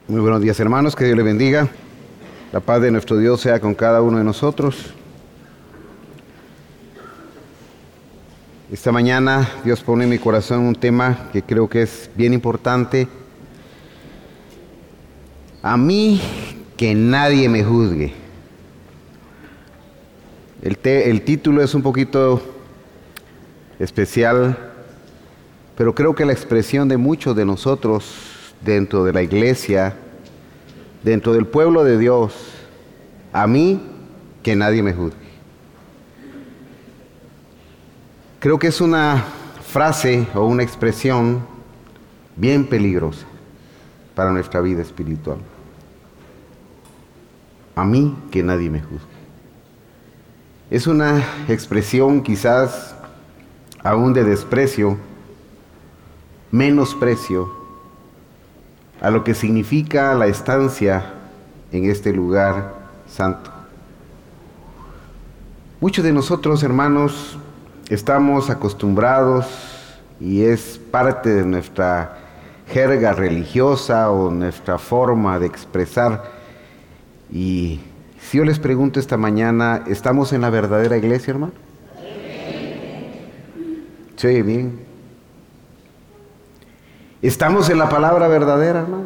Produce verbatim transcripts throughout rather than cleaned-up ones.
Muy buenos días, hermanos, que Dios les bendiga. La paz de nuestro Dios sea con cada uno de nosotros. Esta mañana Dios pone en mi corazón un tema que creo que es bien importante. A mí, que nadie me juzgue. El, te, el título es un poquito especial, pero creo que la expresión de muchos de nosotros dentro de la iglesia, dentro del pueblo de Dios, a mí, que nadie me juzgue. Creo que es una frase o una expresión bien peligrosa para nuestra vida espiritual. A mí, que nadie me juzgue. Es una expresión quizás aún de desprecio, menosprecio a lo que significa la estancia en este lugar santo. Muchos de nosotros, hermanos, estamos acostumbrados y es parte de nuestra jerga religiosa o nuestra forma de expresar. Y si yo les pregunto esta mañana, ¿estamos en la verdadera iglesia, hermano? Sí, sí, bien. ¿Estamos en la palabra verdadera, hermano?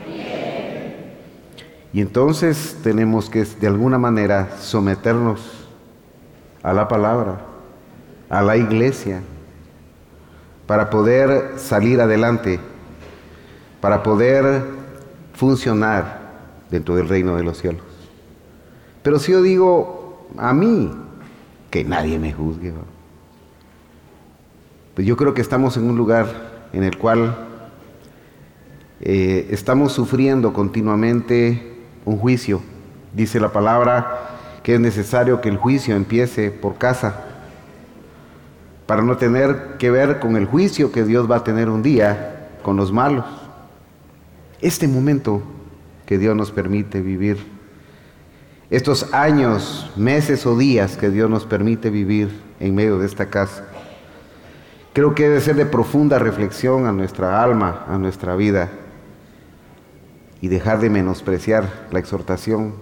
Y entonces tenemos que de alguna manera someternos a la palabra, a la iglesia, para poder salir adelante, para poder funcionar dentro del reino de los cielos. Pero si yo digo, a mí, que nadie me juzgue, ¿no? Pues yo creo que estamos en un lugar en el cual eh, estamos sufriendo continuamente un juicio. Dice la palabra que es necesario que el juicio empiece por casa, para no tener que ver con el juicio que Dios va a tener un día con los malos. Este momento que Dios nos permite vivir, estos años, meses o días que Dios nos permite vivir en medio de esta casa, creo que debe ser de profunda reflexión a nuestra alma, a nuestra vida, y dejar de menospreciar la exhortación,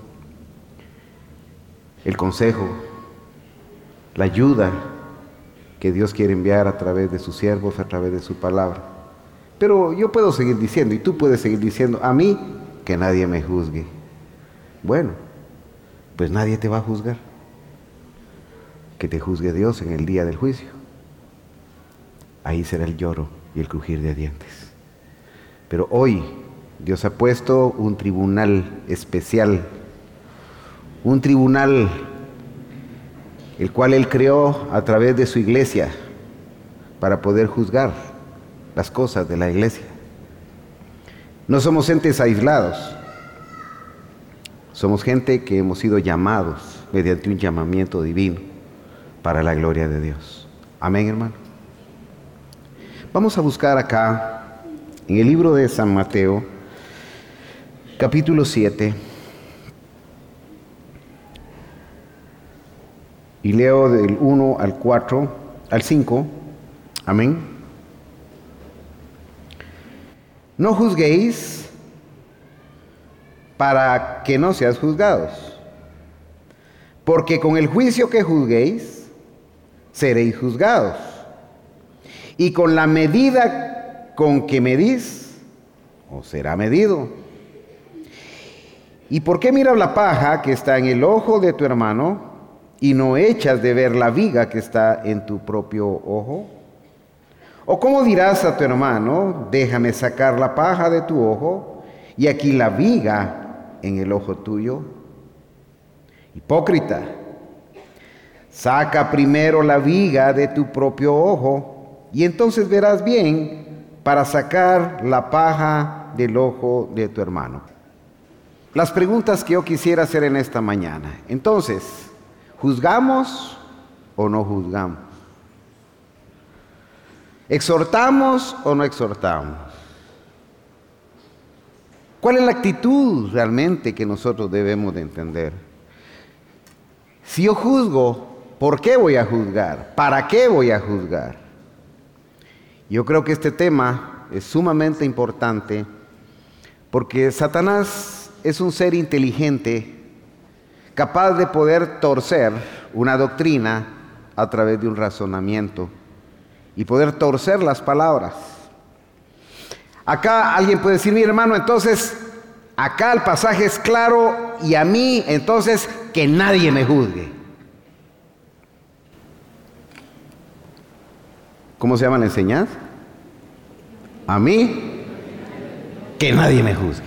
el consejo, la ayuda que Dios quiere enviar a través de sus siervos, a través de su palabra. Pero yo puedo seguir diciendo, y tú puedes seguir diciendo, a mí, que nadie me juzgue. Bueno, pues nadie te va a juzgar. Que te juzgue Dios en el día del juicio. Ahí será el lloro y el crujir de dientes. Pero hoy Dios ha puesto un tribunal especial, un tribunal el cual Él creó a través de su iglesia para poder juzgar las cosas de la iglesia. No somos entes aislados, somos gente que hemos sido llamados mediante un llamamiento divino para la gloria de Dios. Amén, hermano. Vamos a buscar acá en el libro de San Mateo, capítulo siete, y leo del uno al cuatro, al cinco, amén. No juzguéis para que no seas juzgados, porque con el juicio que juzguéis, seréis juzgados, y con la medida con que medís, os será medido. ¿Y por qué miras la paja que está en el ojo de tu hermano y no echas de ver la viga que está en tu propio ojo? ¿O cómo dirás a tu hermano, déjame sacar la paja de tu ojo y aquí la viga en el ojo tuyo? Hipócrita, saca primero la viga de tu propio ojo y entonces verás bien para sacar la paja del ojo de tu hermano. Las preguntas que yo quisiera hacer en esta mañana. Entonces, ¿juzgamos o no juzgamos? ¿Exhortamos o no exhortamos? ¿Cuál es la actitud realmente que nosotros debemos de entender? Si yo juzgo, ¿por qué voy a juzgar? ¿Para qué voy a juzgar? Yo creo que este tema es sumamente importante Porque Satanás es un ser inteligente, capaz de poder torcer una doctrina a través de un razonamiento y poder torcer las palabras. Acá alguien puede decir, mi hermano, entonces acá el pasaje es claro y a mí entonces que nadie me juzgue. ¿Cómo se llama la enseñanza? A mí que nadie me juzgue.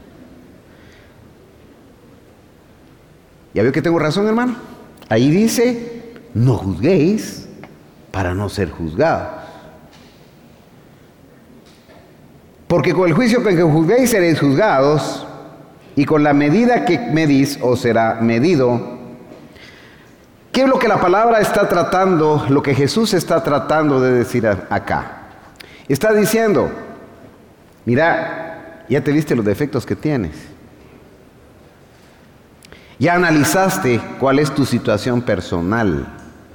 ¿Ya veo que tengo razón, hermano? Ahí dice, no juzguéis para no ser juzgados. Porque con el juicio con que juzguéis seréis juzgados, y con la medida que medís os será medido. ¿Qué es lo que la palabra está tratando, lo que Jesús está tratando de decir acá? Está diciendo, mira, ya te viste los defectos que tienes. Ya analizaste cuál es tu situación personal.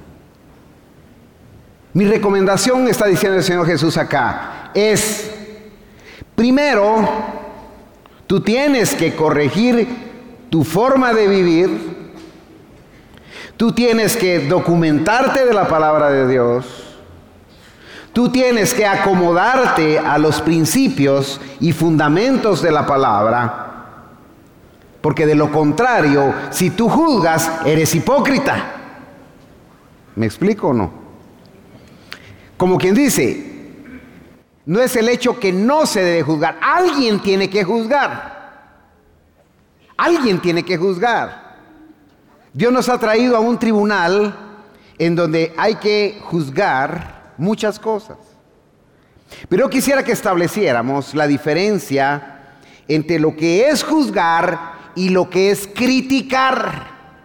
Mi recomendación, está diciendo el Señor Jesús acá, es, primero, tú tienes que corregir tu forma de vivir, tú tienes que documentarte de la palabra de Dios, tú tienes que acomodarte a los principios y fundamentos de la palabra, porque de lo contrario, si tú juzgas, eres hipócrita. ¿Me explico o no? Como quien dice, no es el hecho que no se debe juzgar, alguien tiene que juzgar. Alguien tiene que juzgar. Dios nos ha traído a un tribunal en donde hay que juzgar muchas cosas. Pero yo quisiera que estableciéramos la diferencia entre lo que es juzgar y lo que es criticar.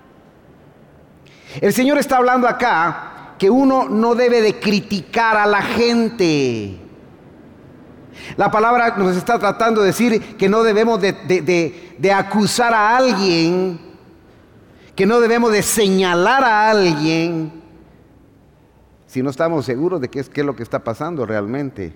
El Señor está hablando acá que uno no debe de criticar a la gente. La palabra nos está tratando de decir que no debemos de, de, de, de acusar a alguien, que no debemos de señalar a alguien si no estamos seguros de qué es, qué es lo que está pasando realmente.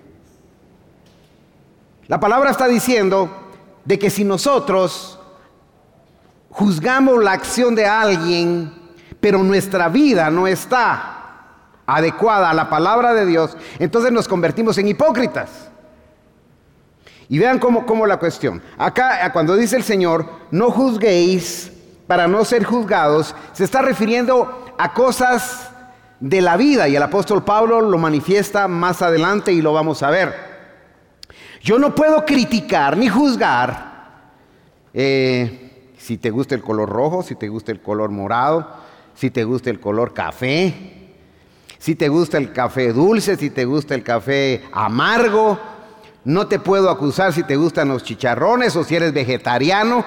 La palabra está diciendo de que si nosotros juzgamos la acción de alguien, pero nuestra vida no está adecuada a la palabra de Dios, entonces nos convertimos en hipócritas. Y vean cómo, cómo la cuestión. Acá, cuando dice el Señor, no juzguéis para no ser juzgados, se está refiriendo a cosas de la vida, y el apóstol Pablo lo manifiesta más adelante y lo vamos a ver. Yo no puedo criticar ni juzgar eh, si te gusta el color rojo, si te gusta el color morado, si te gusta el color café, si te gusta el café dulce, si te gusta el café amargo. No te puedo acusar si te gustan los chicharrones o si eres vegetariano.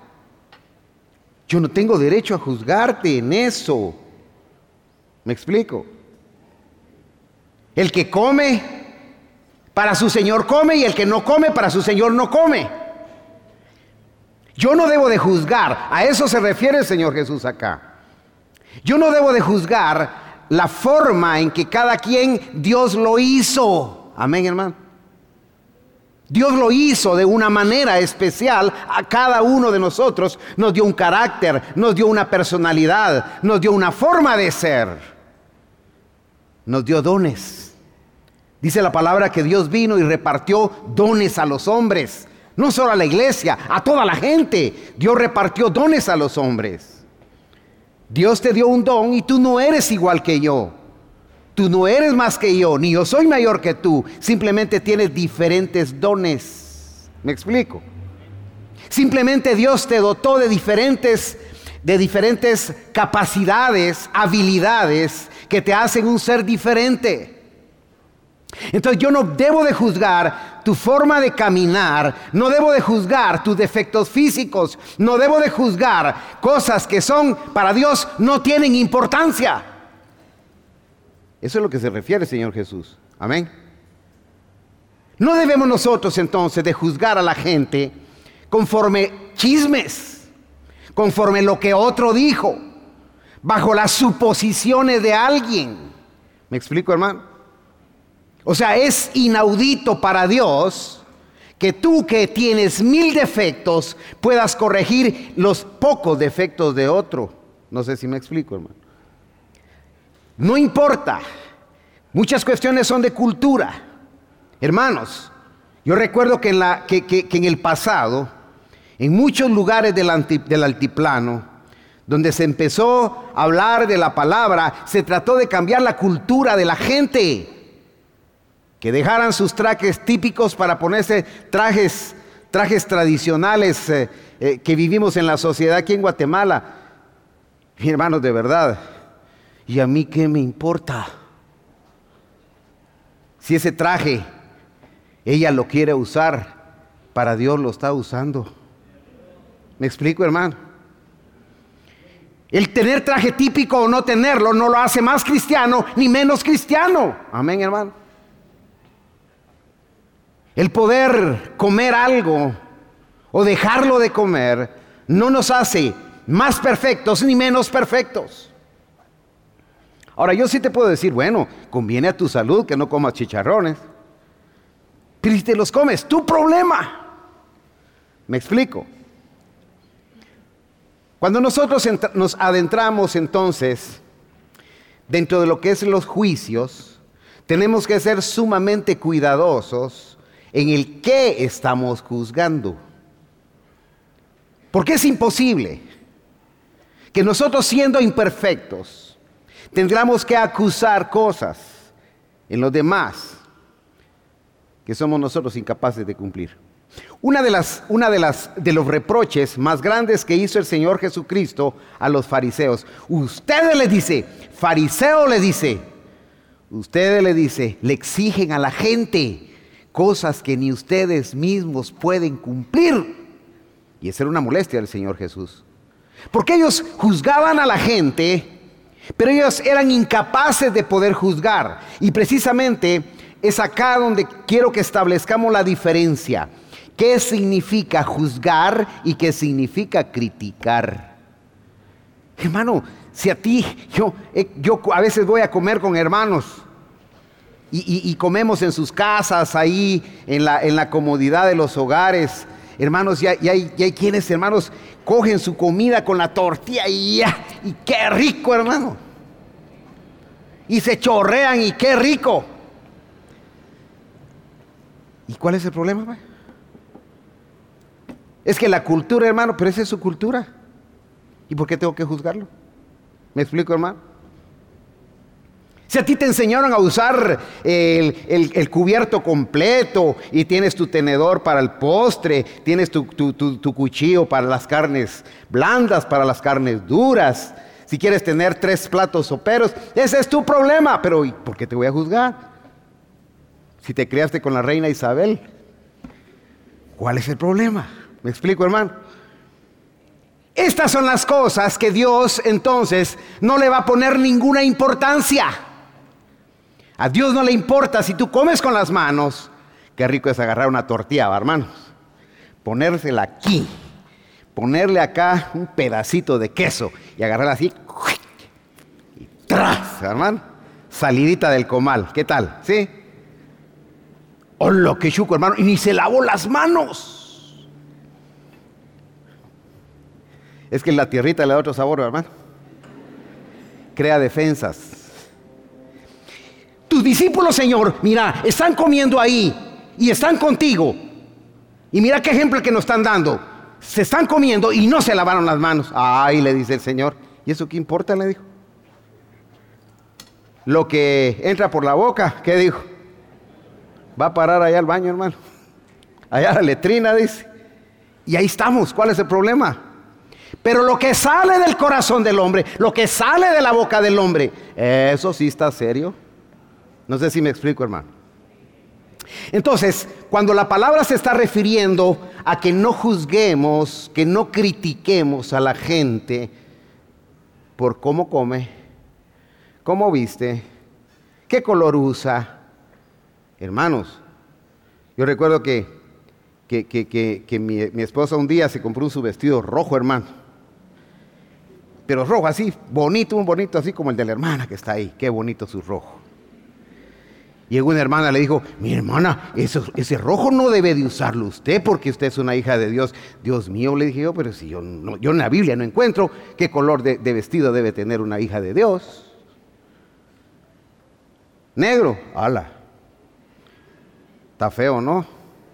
Yo no tengo derecho a juzgarte en eso. ¿Me explico? El que come, para su Señor come, y el que no come, para su Señor no come. Yo no debo de juzgar, a eso se refiere el Señor Jesús acá. Yo no debo de juzgar la forma en que cada quien Dios lo hizo. Amén, hermano. Dios lo hizo de una manera especial a cada uno de nosotros. Nos dio un carácter, nos dio una personalidad, nos dio una forma de ser. Nos dio dones. Dice la palabra que Dios vino y repartió dones a los hombres. No solo a la iglesia, a toda la gente. Dios repartió dones a los hombres. Dios te dio un don y tú no eres igual que yo. Tú no eres más que yo, ni yo soy mayor que tú. Simplemente tienes diferentes dones. ¿Me explico? Simplemente Dios te dotó de diferentes, de diferentes capacidades, habilidades que te hacen un ser diferente. Entonces yo no debo de juzgar tu forma de caminar, no debo de juzgar tus defectos físicos, no debo de juzgar cosas que son para Dios no tienen importancia. Eso es lo que se refiere el Señor Jesús. Amén. No debemos nosotros entonces de juzgar a la gente conforme chismes, conforme lo que otro dijo, bajo las suposiciones de alguien. ¿Me explico, hermano? O sea, es inaudito para Dios que tú que tienes mil defectos puedas corregir los pocos defectos de otro. No sé si me explico, hermano. No importa. Muchas cuestiones son de cultura. Hermanos, yo recuerdo que en, la, que, que, que en el pasado, en muchos lugares del, anti, del altiplano, donde se empezó a hablar de la palabra, se trató de cambiar la cultura de la gente. Que dejaran sus trajes típicos para ponerse trajes, trajes tradicionales eh, eh, que vivimos en la sociedad aquí en Guatemala. Mi hermanos, de verdad, ¿y a mí qué me importa? Si ese traje ella lo quiere usar, para Dios lo está usando. ¿Me explico, hermano? El tener traje típico o no tenerlo no lo hace más cristiano ni menos cristiano. Amén, hermano. El poder comer algo o dejarlo de comer no nos hace más perfectos ni menos perfectos. Ahora, yo sí te puedo decir, bueno, conviene a tu salud que no comas chicharrones. Pero si te los comes, tu problema. ¿Me explico? Cuando nosotros nos adentramos entonces dentro de lo que es los juicios, tenemos que ser sumamente cuidadosos en el qué estamos juzgando. Porque es imposible que nosotros, siendo imperfectos, tendríamos que acusar cosas en los demás que somos nosotros incapaces de cumplir. Una de las, una de las, de los reproches más grandes que hizo el Señor Jesucristo a los fariseos, ustedes les dice, fariseo le dice, ustedes le dice, le exigen a la gente cosas que ni ustedes mismos pueden cumplir. Y esa era una molestia del Señor Jesús. Porque ellos juzgaban a la gente, pero ellos eran incapaces de poder juzgar. Y precisamente es acá donde quiero que establezcamos la diferencia. ¿Qué significa juzgar y qué significa criticar? Hermano, si a ti, yo, yo a veces voy a comer con hermanos y, y, y comemos en sus casas, ahí en la, en la comodidad de los hogares. Hermanos, y hay, y hay, y hay quienes, hermanos, cogen su comida con la tortilla y ya, y qué rico, hermano. Y se chorrean y qué rico. ¿Y cuál es el problema, pues? Es que la cultura, hermano, pero esa es su cultura. ¿Y por qué tengo que juzgarlo? ¿Me explico, hermano? Si a ti te enseñaron a usar el, el, el cubierto completo y tienes tu tenedor para el postre, tienes tu, tu, tu, tu cuchillo para las carnes blandas, para las carnes duras, si quieres tener tres platos soperos, ese es tu problema. Pero ¿y por qué te voy a juzgar? Si te criaste con la reina Isabel, ¿cuál es el problema? ¿Me explico, hermano? Estas son las cosas que Dios entonces no le va a poner ninguna importancia. A Dios no le importa si tú comes con las manos. Qué rico es agarrar una tortilla, hermanos. Ponérsela aquí. Ponerle acá un pedacito de queso y agarrarla así. Y tras, hermano. Salidita del comal. ¿Qué tal? ¿Sí? ¡Hola, qué chuco, hermano! Y ni se lavó las manos. Es que la tierrita le da otro sabor, hermano. Crea defensas. Tus discípulos, Señor, mira, están comiendo ahí y están contigo. Y mira qué ejemplo que nos están dando. Se están comiendo y no se lavaron las manos. Ay, le dice el Señor. ¿Y eso qué importa? Le dijo. Lo que entra por la boca, ¿qué dijo? Va a parar allá al baño, hermano. Allá a la letrina, dice. Y ahí estamos. ¿Cuál es el problema? Pero lo que sale del corazón del hombre, lo que sale de la boca del hombre, eso sí está serio. No sé si me explico, hermano. Entonces, cuando la palabra se está refiriendo a que no juzguemos, que no critiquemos a la gente por cómo come, cómo viste, qué color usa. Hermanos, yo recuerdo que, que, que, que, que mi, mi esposa un día se compró su vestido rojo, hermano. Pero rojo así, bonito, un bonito, así como el de la hermana que está ahí. Qué bonito su rojo. Llegó una hermana, le dijo, mi hermana, eso, ese rojo no debe de usarlo usted porque usted es una hija de Dios. Dios mío, le dije yo, pero si yo, no, yo en la Biblia no encuentro qué color de, de vestido debe tener una hija de Dios. Negro, ala. Está feo, ¿no?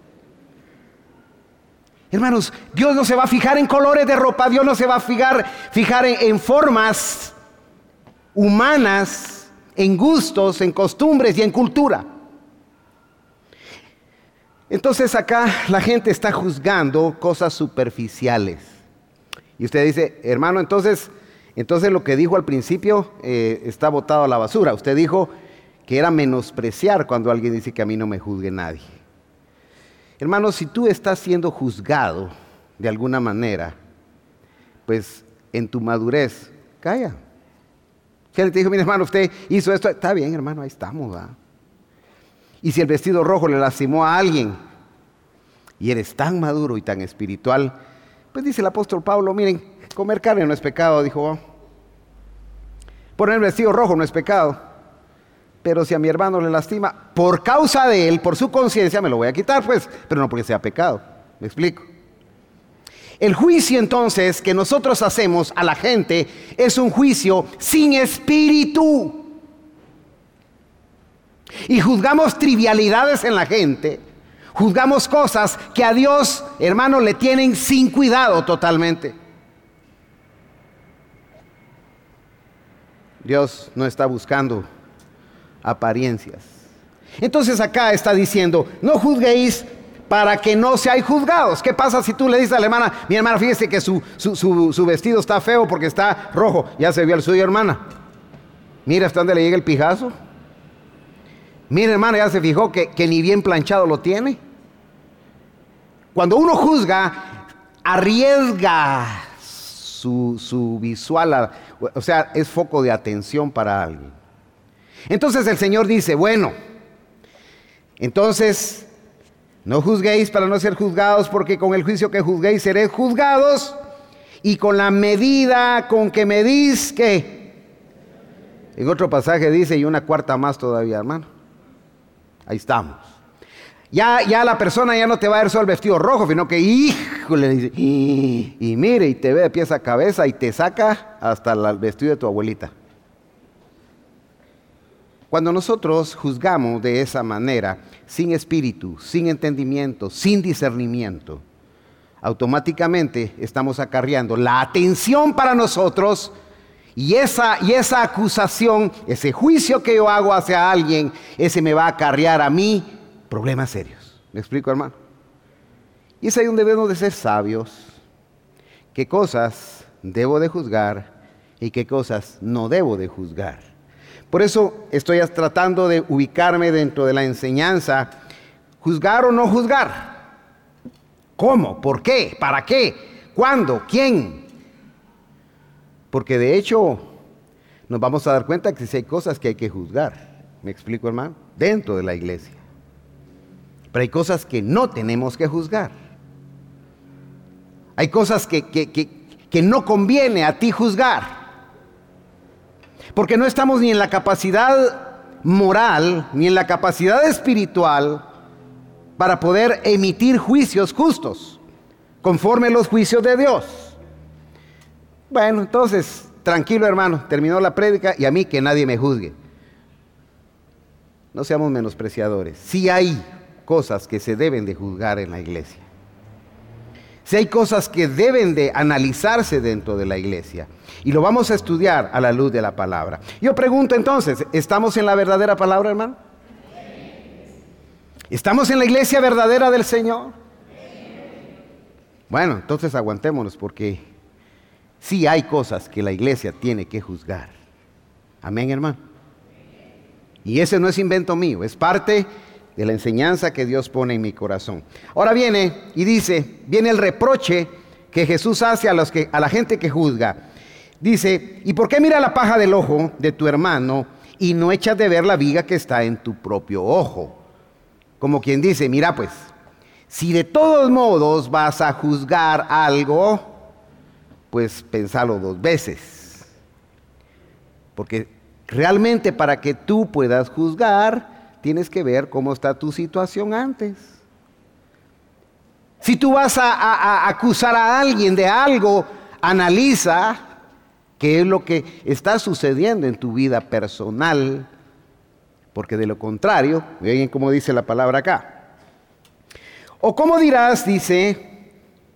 Hermanos, Dios no se va a fijar en colores de ropa, Dios no se va a fijar, fijar en, en formas humanas, en gustos, en costumbres y en cultura. Entonces acá la gente está juzgando cosas superficiales. Y usted dice, hermano, entonces, entonces lo que dijo al principio eh, está botado a la basura. Usted dijo que era menospreciar cuando alguien dice que a mí no me juzgue nadie. Hermano, si tú estás siendo juzgado de alguna manera, pues en tu madurez, calla. Si alguien te dijo, mire hermano, usted hizo esto, está bien hermano, ahí estamos, ¿verdad? Y si el vestido rojo le lastimó a alguien y eres tan maduro y tan espiritual, pues dice el apóstol Pablo, miren, comer carne no es pecado, dijo. Oh. Poner el vestido rojo no es pecado, pero si a mi hermano le lastima, por causa de él, por su conciencia, me lo voy a quitar, pues, pero no porque sea pecado. ¿Me explico? El juicio entonces que nosotros hacemos a la gente es un juicio sin espíritu. Y juzgamos trivialidades en la gente, juzgamos cosas que a Dios, hermano, le tienen sin cuidado totalmente. Dios no está buscando apariencias. Entonces acá está diciendo, no juzguéis para que no seáis juzgados. ¿Qué pasa si tú le dices a la hermana, mi hermana, fíjese que su, su, su, su vestido está feo porque está rojo? Ya se vio el suyo, hermana. Mira hasta dónde le llega el pijazo. Mira, hermana, ya se fijó que, que ni bien planchado lo tiene. Cuando uno juzga, arriesga su, su visual, a, o sea, es foco de atención para alguien. Entonces el Señor dice, bueno, entonces no juzguéis para no ser juzgados, porque con el juicio que juzguéis seréis juzgados, y con la medida con que medís, ¿qué? En otro pasaje dice, y una cuarta más todavía, hermano. Ahí estamos. Ya, ya la persona ya no te va a ver solo el vestido rojo, sino que, híjole, dice, y, y mire, y te ve de pies a cabeza y te saca hasta el vestido de tu abuelita. Cuando nosotros juzgamos de esa manera, sin espíritu, sin entendimiento, sin discernimiento, automáticamente estamos acarreando la atención para nosotros y esa, y esa acusación, ese juicio que yo hago hacia alguien, ese me va a acarrear a mí problemas serios. ¿Me explico, hermano? Y es ahí donde debemos de ser sabios. ¿Qué cosas debo de juzgar y qué cosas no debo de juzgar? Por eso estoy tratando de ubicarme dentro de la enseñanza, juzgar o no juzgar. ¿Cómo? ¿Por qué? ¿Para qué? ¿Cuándo? ¿Quién? Porque de hecho nos vamos a dar cuenta que si hay cosas que hay que juzgar. ¿Me explico, hermano? Dentro de la iglesia. Pero hay cosas que no tenemos que juzgar. Hay cosas que, que, que, que no conviene a ti juzgar. Porque no estamos ni en la capacidad moral, ni en la capacidad espiritual para poder emitir juicios justos, conforme a los juicios de Dios. Bueno, entonces, tranquilo hermano, terminó la prédica y a mí que nadie me juzgue. No seamos menospreciadores. Sí hay cosas que se deben de juzgar en la iglesia. Sí hay cosas que deben de analizarse dentro de la iglesia. Y lo vamos a estudiar a la luz de la palabra. Yo pregunto entonces, ¿estamos en la verdadera palabra, hermano? ¿Estamos en la iglesia verdadera del Señor? Bueno, entonces aguantémonos porque sí hay cosas que la iglesia tiene que juzgar. Amén, hermano. Y ese no es invento mío, es parte de la enseñanza que Dios pone en mi corazón. Ahora viene y dice, viene el reproche que Jesús hace a, los que, a la gente que juzga. Dice, ¿y por qué mira la paja del ojo de tu hermano y no echas de ver la viga que está en tu propio ojo? Como quien dice, mira pues, si de todos modos vas a juzgar algo, pues pensalo dos veces. Porque realmente para que tú puedas juzgar, tienes que ver cómo está tu situación antes. Si tú vas a, a, a acusar a alguien de algo, analiza qué es lo que está sucediendo en tu vida personal, porque de lo contrario, miren cómo dice la palabra acá. O cómo dirás, dice,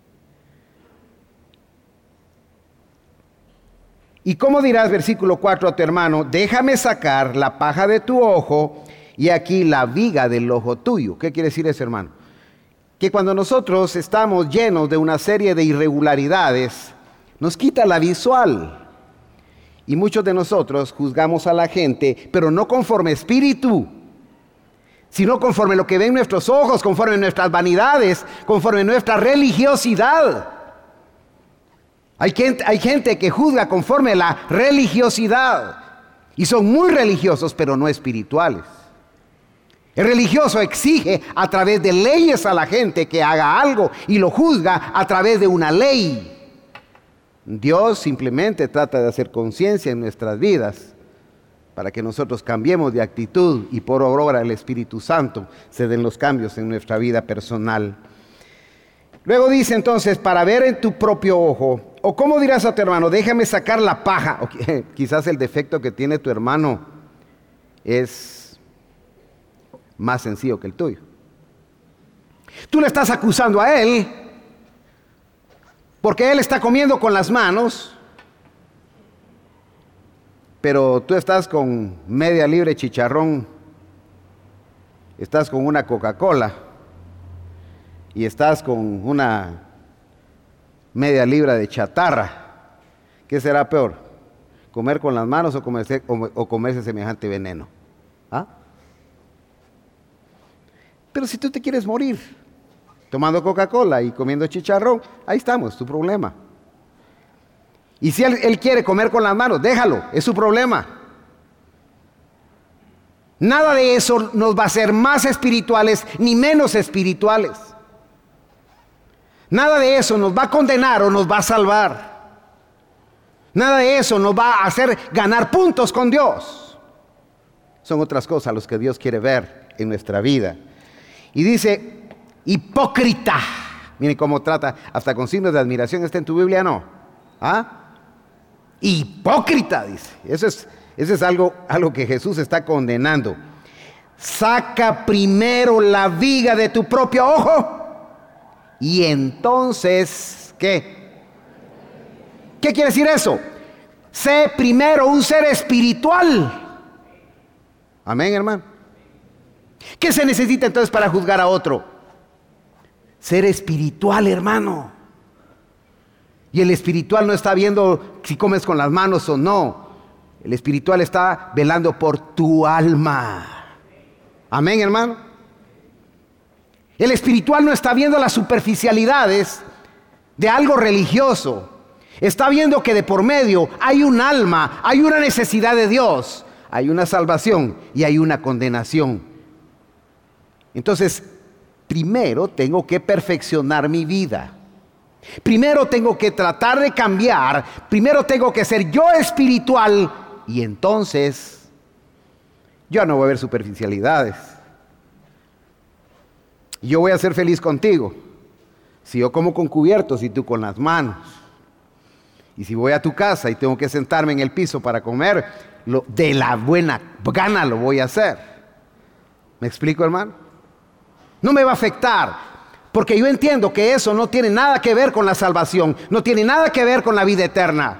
y cómo dirás, versículo cuatro, a tu hermano, déjame sacar la paja de tu ojo y aquí la viga del ojo tuyo. ¿Qué quiere decir eso, hermano? Que cuando nosotros estamos llenos de una serie de irregularidades, nos quita la visual. Y muchos de nosotros juzgamos a la gente, pero no conforme espíritu, sino conforme lo que ven nuestros ojos, conforme nuestras vanidades, conforme nuestra religiosidad. Hay gente, hay gente que juzga conforme la religiosidad, y son muy religiosos, pero no espirituales. El religioso exige a través de leyes a la gente que haga algo y lo juzga a través de una ley. Dios simplemente trata de hacer conciencia en nuestras vidas para que nosotros cambiemos de actitud y por obra del Espíritu Santo se den los cambios en nuestra vida personal. Luego dice entonces, para ver en tu propio ojo, o cómo dirás a tu hermano, déjame sacar la paja. O quizás el defecto que tiene tu hermano es más sencillo que el tuyo. Tú le estás acusando a él porque él está comiendo con las manos, pero tú estás con media libra de chicharrón, estás con una Coca-Cola y estás con una media libra de chatarra. ¿Qué será peor? ¿Comer con las manos o comerse, o, o comerse semejante veneno? ¿Ah? Pero si tú te quieres morir tomando Coca-Cola y comiendo chicharrón, ahí estamos, tu problema. Y si él, él quiere comer con las manos, déjalo, es su problema. Nada de eso nos va a hacer más espirituales ni menos espirituales. Nada de eso nos va a condenar o nos va a salvar. Nada de eso nos va a hacer ganar puntos con Dios. Son otras cosas las que Dios quiere ver en nuestra vida. Y dice, hipócrita. Miren cómo trata, hasta con signos de admiración. ¿Está en tu Biblia? No. ¿Ah? Hipócrita, dice. Eso es, eso es algo, algo que Jesús está condenando. Saca primero la viga de tu propio ojo. Y entonces, ¿qué? ¿Qué quiere decir eso? Sé primero un ser espiritual. Amén, hermano. ¿Qué se necesita entonces para juzgar a otro? Ser espiritual, hermano. Y el espiritual no está viendo si comes con las manos o no. El espiritual está velando por tu alma. Amén, hermano. El espiritual no está viendo las superficialidades de algo religioso. Está viendo que de por medio hay un alma, hay una necesidad de Dios, hay una salvación y hay una condenación. Entonces, primero tengo que perfeccionar mi vida. Primero tengo que tratar de cambiar. Primero tengo que ser yo espiritual. Y entonces, yo no voy a ver superficialidades. Yo voy a ser feliz contigo. Si yo como con cubiertos y tú con las manos. Y si voy a tu casa y tengo que sentarme en el piso para comer, lo, de la buena gana lo voy a hacer. ¿Me explico, hermano? No me va a afectar, porque yo entiendo que eso no tiene nada que ver con la salvación, no tiene nada que ver con la vida eterna.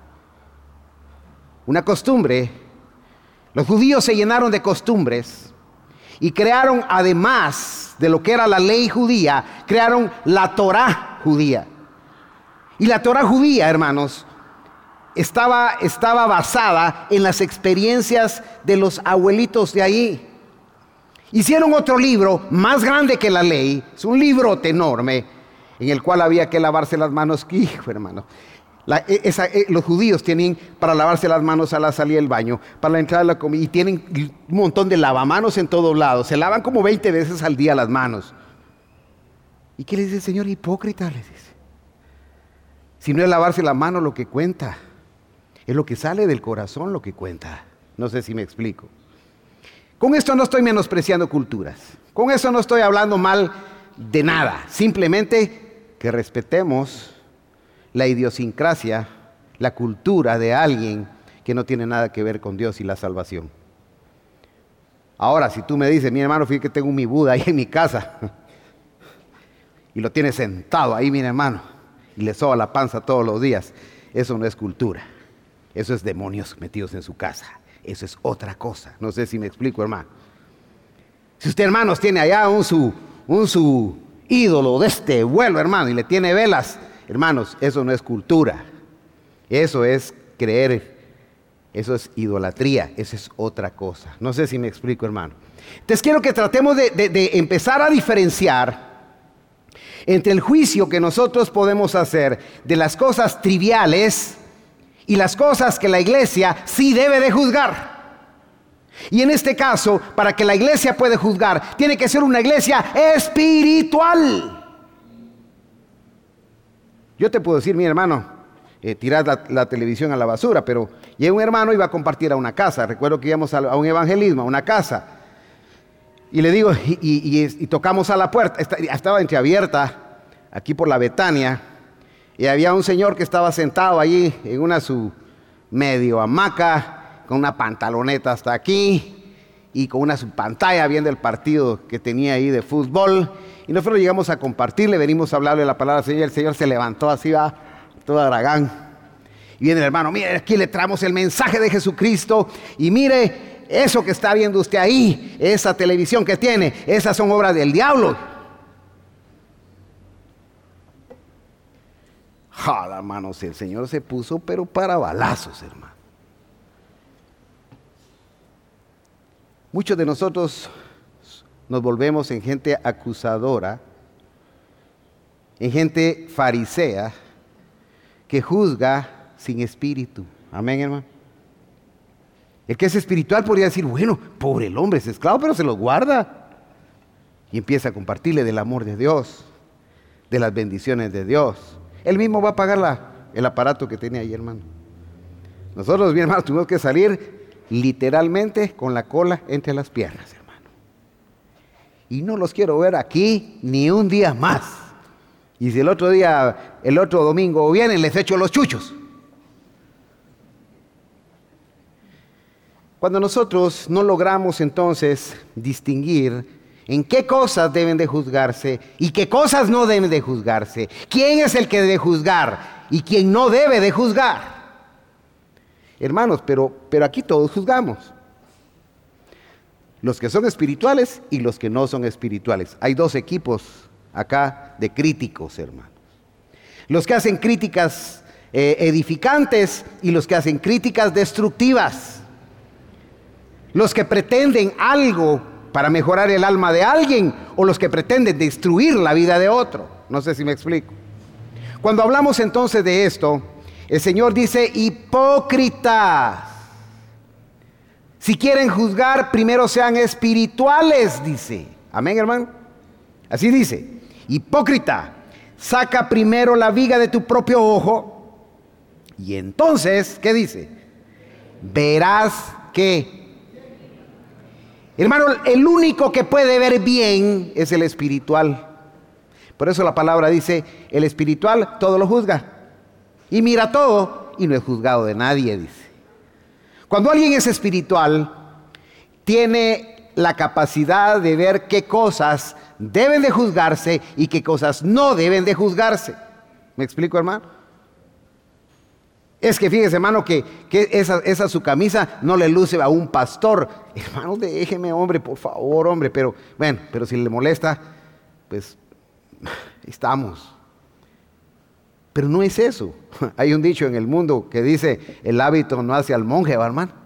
Una costumbre, los judíos se llenaron de costumbres y crearon, además de lo que era la ley judía, crearon la Torá judía. Y la Torá judía, hermanos, estaba, estaba basada en las experiencias de los abuelitos de ahí. Hicieron otro libro más grande que la ley, es un librote enorme, en el cual había que lavarse las manos. Hijo, hermano, la, esa, los judíos tienen para lavarse las manos a la salida del baño, para la entrada de la comida, y tienen un montón de lavamanos en todos lados. Se lavan como veinte veces al día las manos. ¿Y qué le dice el Señor? Hipócrita, le dice. Si no es lavarse la mano lo que cuenta, es lo que sale del corazón lo que cuenta. No sé si me explico. Con esto no estoy menospreciando culturas. Con eso no estoy hablando mal de nada. Simplemente que respetemos la idiosincrasia, la cultura de alguien que no tiene nada que ver con Dios y la salvación. Ahora, si tú me dices, mi hermano, fíjate que tengo mi Buda ahí en mi casa y lo tiene sentado ahí, mi hermano, y le soba la panza todos los días, eso no es cultura. Eso es demonios metidos en su casa. Eso es otra cosa. No sé si me explico, hermano. Si usted, hermanos, tiene allá un su, un su ídolo de este vuelo, hermano, y le tiene velas, hermanos, eso no es cultura. Eso es creer. Eso es idolatría, eso es otra cosa. No sé si me explico, hermano. Entonces quiero que tratemos de, de, de empezar a diferenciar entre el juicio que nosotros podemos hacer de las cosas triviales y las cosas que la iglesia sí debe de juzgar. Y en este caso, para que la iglesia pueda juzgar, tiene que ser una iglesia espiritual. Yo te puedo decir, mi hermano, Eh, tirar la, la televisión a la basura, pero llega un hermano y va a compartir a una casa. Recuerdo que íbamos a, a un evangelismo, a una casa, y le digo, y, y, y, y tocamos a la puerta, Está, estaba entreabierta, aquí por la Betania, y había un señor que estaba sentado allí en una su medio hamaca, con una pantaloneta hasta aquí, y con una su pantalla viendo el partido que tenía ahí de fútbol, y nosotros llegamos a compartirle, venimos a hablarle la palabra al Señor, el Señor se levantó así, va, todo aragán. Y viene el hermano, mire, aquí le traemos el mensaje de Jesucristo. Y mire, eso que está viendo usted ahí, esa televisión que tiene, esas son obras del diablo. Jala, hermanos, el Señor se puso, pero para balazos, hermano. Muchos de nosotros nos volvemos en gente acusadora, en gente farisea, que juzga sin espíritu. Amén, hermano. El que es espiritual podría decir, bueno, pobre el hombre es esclavo, pero se lo guarda. Y empieza a compartirle del amor de Dios, de las bendiciones de Dios. Él mismo va a pagar la, el aparato que tiene ahí, hermano. Nosotros, bien, hermanos, tuvimos que salir literalmente con la cola entre las piernas, hermano. Y no los quiero ver aquí ni un día más. Y si el otro día, el otro domingo vienen, les echo los chuchos. Cuando nosotros no logramos entonces distinguir en qué cosas deben de juzgarse y qué cosas no deben de juzgarse, quién es el que debe juzgar y quién no debe de juzgar. Hermanos, pero, pero aquí todos juzgamos. Los que son espirituales y los que no son espirituales. Hay dos equipos acá de críticos, hermanos. Los que hacen críticas eh, edificantes y los que hacen críticas destructivas. Los que pretenden algo para mejorar el alma de alguien o los que pretenden destruir la vida de otro. No sé si me explico. Cuando hablamos entonces de esto, el Señor dice, hipócritas. Si quieren juzgar, primero sean espirituales, dice. Amén, hermano. Así dice. Hipócrita, saca primero la viga de tu propio ojo y entonces, ¿qué dice? Verás que, hermano, el único que puede ver bien es el espiritual. Por eso la palabra dice, el espiritual todo lo juzga y mira todo y no es juzgado de nadie, dice. Cuando alguien es espiritual, tiene la capacidad de ver qué cosas deben de juzgarse y qué cosas no deben de juzgarse. ¿Me explico, hermano? Es que fíjese, hermano, que, que esa, esa su camisa no le luce a un pastor. Hermano, déjeme, hombre, por favor, hombre. Pero, bueno, pero si le molesta, pues, estamos. Pero no es eso. Hay un dicho en el mundo que dice, el hábito no hace al monje, ¿va, hermano?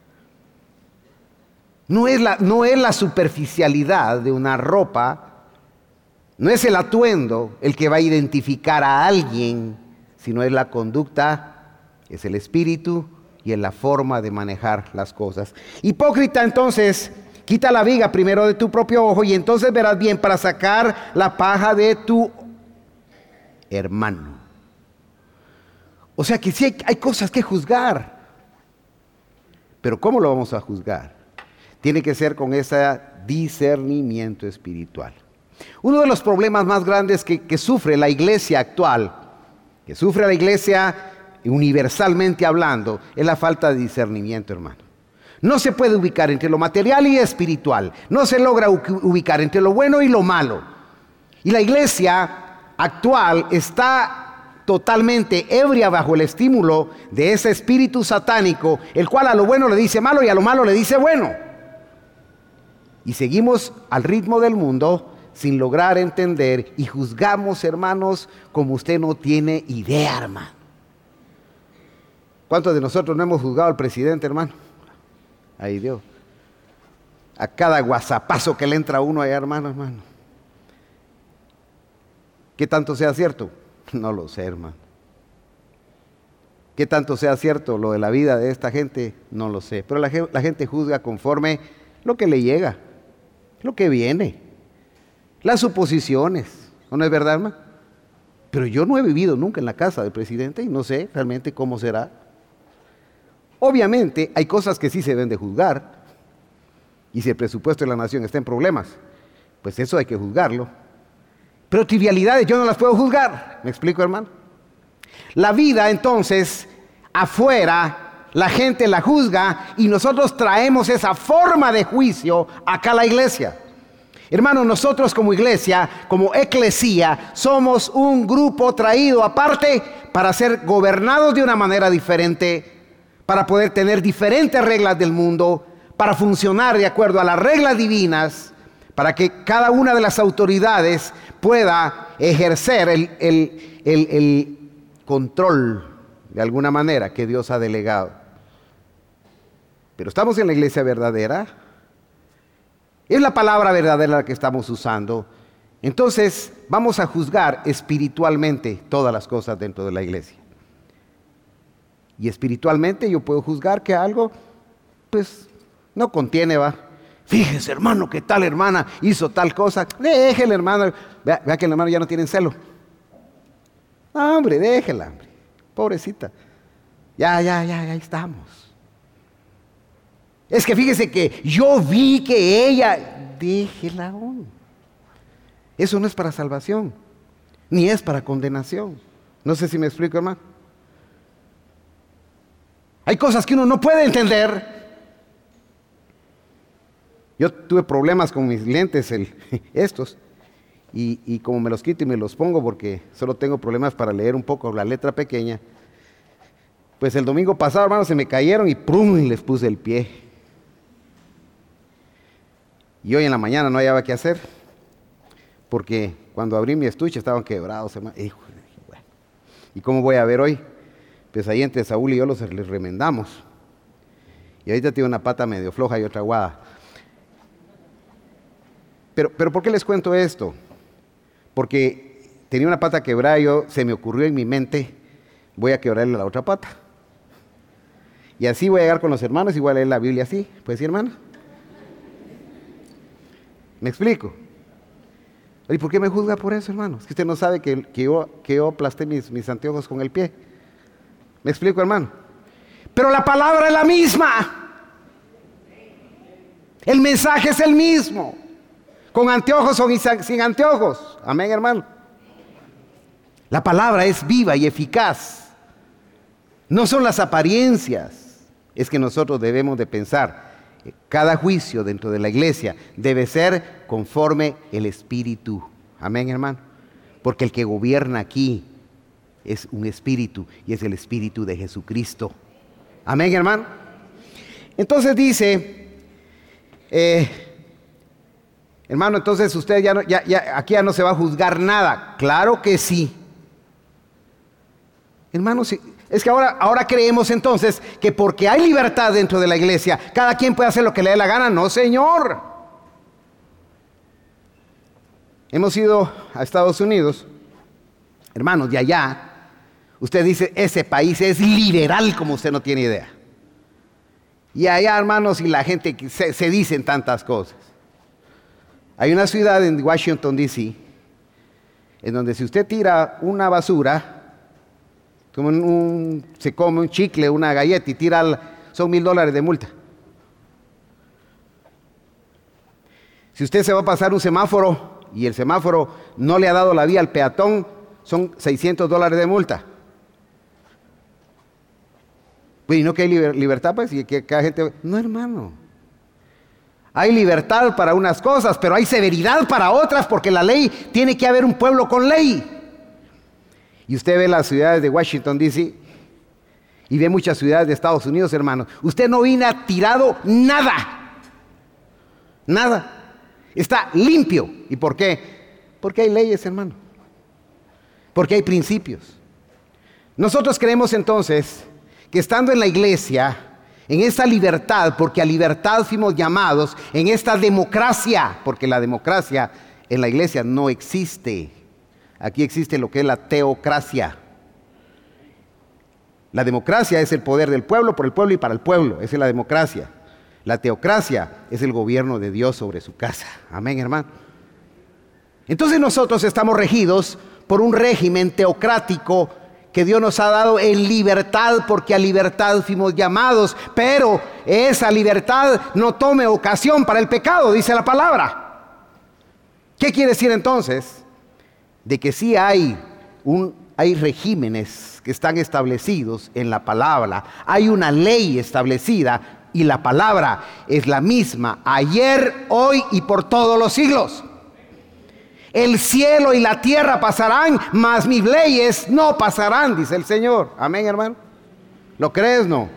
No es, la, no es la superficialidad de una ropa, no es el atuendo el que va a identificar a alguien, sino es la conducta, es el espíritu y es la forma de manejar las cosas. Hipócrita, entonces, quita la viga primero de tu propio ojo y entonces verás bien para sacar la paja de tu hermano. O sea que sí hay, hay cosas que juzgar, pero ¿cómo lo vamos a juzgar? Tiene que ser con ese discernimiento espiritual. Uno de los problemas más grandes que, que sufre la iglesia actual, que sufre la iglesia universalmente hablando, es la falta de discernimiento, hermano. No se puede ubicar entre lo material y espiritual. No se logra ubicar entre lo bueno y lo malo. Y la iglesia actual está totalmente ebria bajo el estímulo de ese espíritu satánico, el cual a lo bueno le dice malo y a lo malo le dice bueno. Y seguimos al ritmo del mundo sin lograr entender y juzgamos, hermanos, como usted no tiene idea, hermano. ¿Cuántos de nosotros no hemos juzgado al presidente, hermano? Ay, Dios. A cada guasapazo que le entra a uno allá, hermano, hermano. ¿Qué tanto sea cierto? No lo sé, hermano. ¿Qué tanto sea cierto lo de la vida de esta gente? No lo sé. Pero la, la gente juzga conforme lo que le llega, lo que viene, las suposiciones. ¿No es verdad, hermano? Pero yo no he vivido nunca en la casa del presidente y no sé realmente cómo será. Obviamente hay cosas que sí se deben de juzgar, y si el presupuesto de la nación está en problemas, pues eso hay que juzgarlo. Pero trivialidades yo no las puedo juzgar. ¿Me explico, hermano? La vida, entonces, afuera, la gente la juzga y nosotros traemos esa forma de juicio acá a la iglesia. Hermano, nosotros como iglesia, como eclesía, somos un grupo traído aparte para ser gobernados de una manera diferente, para poder tener diferentes reglas del mundo, para funcionar de acuerdo a las reglas divinas, para que cada una de las autoridades pueda ejercer el, el, el, el control de alguna manera que Dios ha delegado. Pero estamos en la iglesia verdadera. Es la palabra verdadera la que estamos usando. Entonces vamos a juzgar espiritualmente todas las cosas dentro de la iglesia. Y espiritualmente yo puedo juzgar que algo, pues, no contiene, va. Fíjese, hermano, que tal hermana hizo tal cosa. Déjela, hermano. Vea, vea que el hermano ya no tiene celo. No, hombre, déjela, hombre. Pobrecita. Ya, ya, ya, ya estamos. Es que fíjese que yo vi que ella... Déjela, hombre. Eso no es para salvación, ni es para condenación. No sé si me explico, hermano. Hay cosas que uno no puede entender. Yo tuve problemas con mis lentes, el, estos, y, y como me los quito y me los pongo porque solo tengo problemas para leer un poco la letra pequeña, pues el domingo pasado, hermano, se me cayeron y ¡prum! Y les puse el pie. Y hoy en la mañana no hallaba qué hacer, porque cuando abrí mi estuche estaban quebrados, hermano. Hijo, bueno. ¿Y cómo voy a ver hoy? Pues ahí entre Saúl y yo los les remendamos. Y ahorita tiene una pata medio floja y otra aguada. Pero, pero ¿por qué les cuento esto? Porque tenía una pata quebrada y yo, se me ocurrió en mi mente, voy a quebrarle la otra pata. Y así voy a llegar con los hermanos y voy a leer la Biblia así. Pues sí, hermano. ¿Me explico? ¿Y por qué me juzga por eso, hermano? Es que usted no sabe que, que, yo, que yo aplasté mis, mis anteojos con el pie. ¿Me explico, hermano? Pero la palabra es la misma. El mensaje es el mismo. Con anteojos o sin anteojos. Amén, hermano. La palabra es viva y eficaz. No son las apariencias. Es que nosotros debemos de pensar. Cada juicio dentro de la iglesia debe ser conforme el Espíritu. Amén, hermano. Porque el que gobierna aquí es un espíritu y es el Espíritu de Jesucristo. Amén, hermano. Entonces dice, eh, hermano, entonces usted ya, no, ya, ya aquí ya no se va a juzgar nada. Claro que sí. Hermano, sí. Es que ahora, ahora creemos entonces que porque hay libertad dentro de la iglesia, cada quien puede hacer lo que le dé la gana. No, señor. Hemos ido a Estados Unidos, hermanos, de allá. Usted dice, ese país es liberal como usted no tiene idea. Y allá, hermanos, y la gente se, se dicen tantas cosas. Hay una ciudad en Washington, D C, en donde si usted tira una basura, como un, se come un chicle, una galleta y tira, son mil dólares de multa. Si usted se va a pasar un semáforo y el semáforo no le ha dado la vía al peatón, son seiscientos dólares de multa. Pues, ¿y no que hay liber- libertad? Pues, y que cada gente... No, hermano. Hay libertad para unas cosas, pero hay severidad para otras, porque la ley, tiene que haber un pueblo con ley. Y usted ve las ciudades de Washington, D C, y ve muchas ciudades de Estados Unidos, hermanos. Usted no viene tirado nada. Nada. Está limpio. ¿Y por qué? Porque hay leyes, hermano. Porque hay principios. Nosotros creemos entonces que estando en la iglesia, en esta libertad, porque a libertad fuimos llamados, en esta democracia, porque la democracia en la iglesia no existe. Aquí existe lo que es la teocracia. La democracia es el poder del pueblo, por el pueblo y para el pueblo. Esa es la democracia. La teocracia es el gobierno de Dios sobre su casa. Amén, hermano. Entonces nosotros estamos regidos por un régimen teocrático que Dios nos ha dado en libertad, porque a libertad fuimos llamados, pero esa libertad no tome ocasión para el pecado, dice la palabra. ¿Qué quiere decir entonces? De que sí hay, un, hay regímenes que están establecidos en la palabra, hay una ley establecida y la palabra es la misma ayer, hoy y por todos los siglos. El cielo y la tierra pasarán, mas mis leyes no pasarán, dice el Señor. Amén, hermano. ¿Lo crees? No.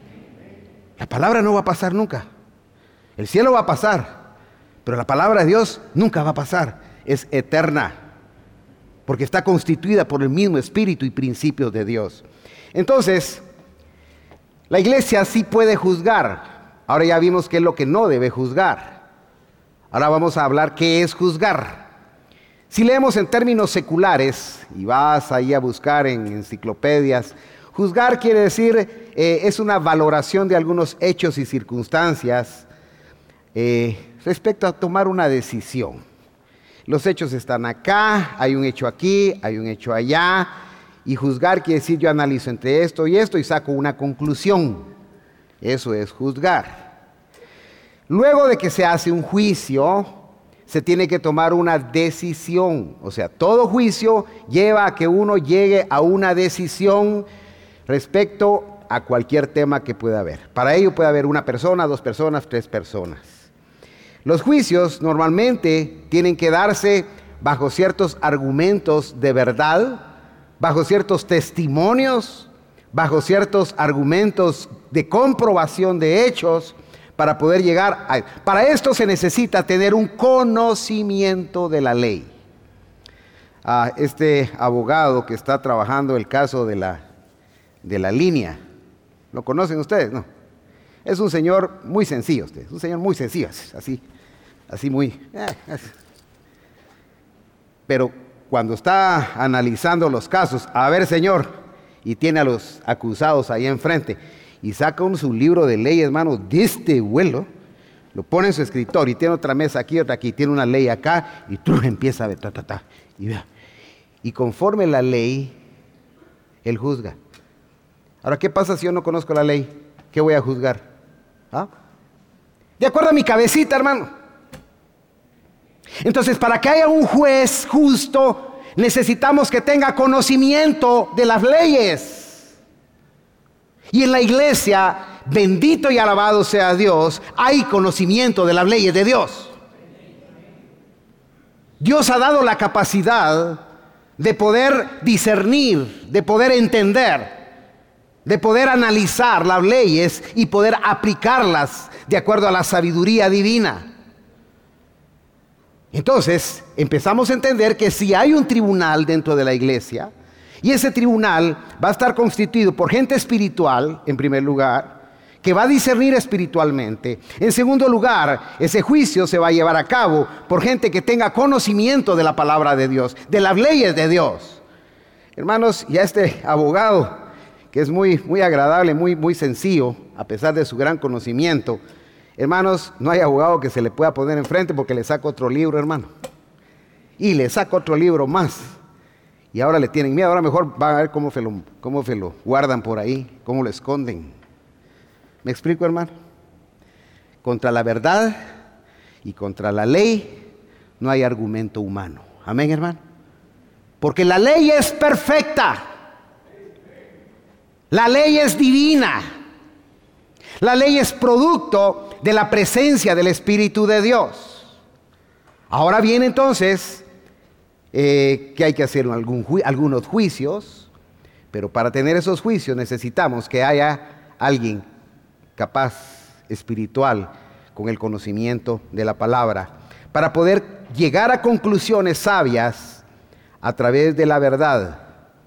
La palabra no va a pasar nunca. El cielo va a pasar, pero la palabra de Dios nunca va a pasar. Es eterna, porque está constituida por el mismo espíritu y principios de Dios. Entonces, la iglesia sí puede juzgar. Ahora ya vimos qué es lo que no debe juzgar. Ahora vamos a hablar qué es juzgar. Si leemos en términos seculares, y vas ahí a buscar en enciclopedias, juzgar quiere decir, eh, es una valoración de algunos hechos y circunstancias eh, respecto a tomar una decisión. Los hechos están acá, hay un hecho aquí, hay un hecho allá, y juzgar quiere decir yo analizo entre esto y esto y saco una conclusión. Eso es juzgar. Luego de que se hace un juicio, se tiene que tomar una decisión. O sea, todo juicio lleva a que uno llegue a una decisión respecto a cualquier tema que pueda haber. Para ello puede haber una persona, dos personas, tres personas. Los juicios normalmente tienen que darse bajo ciertos argumentos de verdad, bajo ciertos testimonios, bajo ciertos argumentos de comprobación de hechos, para poder llegar a... Para esto se necesita tener un conocimiento de la ley. Ah, este abogado que está trabajando el caso de la, de la línea, ¿lo conocen ustedes? No. Es un señor muy sencillo, usted, es un señor muy sencillo, así, así muy... Eh, pero cuando está analizando los casos, a ver, señor, y tiene a los acusados ahí enfrente, y saca un su libro de leyes, hermano, de este vuelo, lo pone en su escritorio y tiene otra mesa aquí, otra aquí, tiene una ley acá, y tú empieza a ver, ta, ta, ta, y vea. Y conforme la ley, él juzga. Ahora, ¿qué pasa si yo no conozco la ley? ¿Qué voy a juzgar? ¿Ah? De acuerdo a mi cabecita, hermano. Entonces, para que haya un juez justo, necesitamos que tenga conocimiento de las leyes. Y en la iglesia, bendito y alabado sea Dios, hay conocimiento de las leyes de Dios. Dios ha dado la capacidad de poder discernir, de poder entender, de poder analizar las leyes y poder aplicarlas de acuerdo a la sabiduría divina. Entonces, empezamos a entender que si hay un tribunal dentro de la iglesia, y ese tribunal va a estar constituido por gente espiritual, en primer lugar, que va a discernir espiritualmente. En segundo lugar, ese juicio se va a llevar a cabo por gente que tenga conocimiento de la palabra de Dios, de las leyes de Dios. Hermanos, y a este abogado, que es muy, muy agradable, muy, muy sencillo, a pesar de su gran conocimiento, hermanos, no hay abogado que se le pueda poner enfrente porque le saca otro libro, hermano. Y le saca otro libro más. Y ahora le tienen miedo, ahora mejor van a ver cómo se lo, cómo se lo guardan por ahí, cómo lo esconden. ¿Me explico, hermano? Contra la verdad Y contra la ley no hay argumento humano. Amén, hermano. Porque la ley es perfecta. La ley es divina. La ley es producto de la presencia del Espíritu de Dios. Ahora bien, entonces, eh, que hay que hacer algún ju- algunos juicios, pero para tener esos juicios necesitamos que haya alguien capaz, espiritual, con el conocimiento de la palabra, para poder llegar a conclusiones sabias a través de la verdad.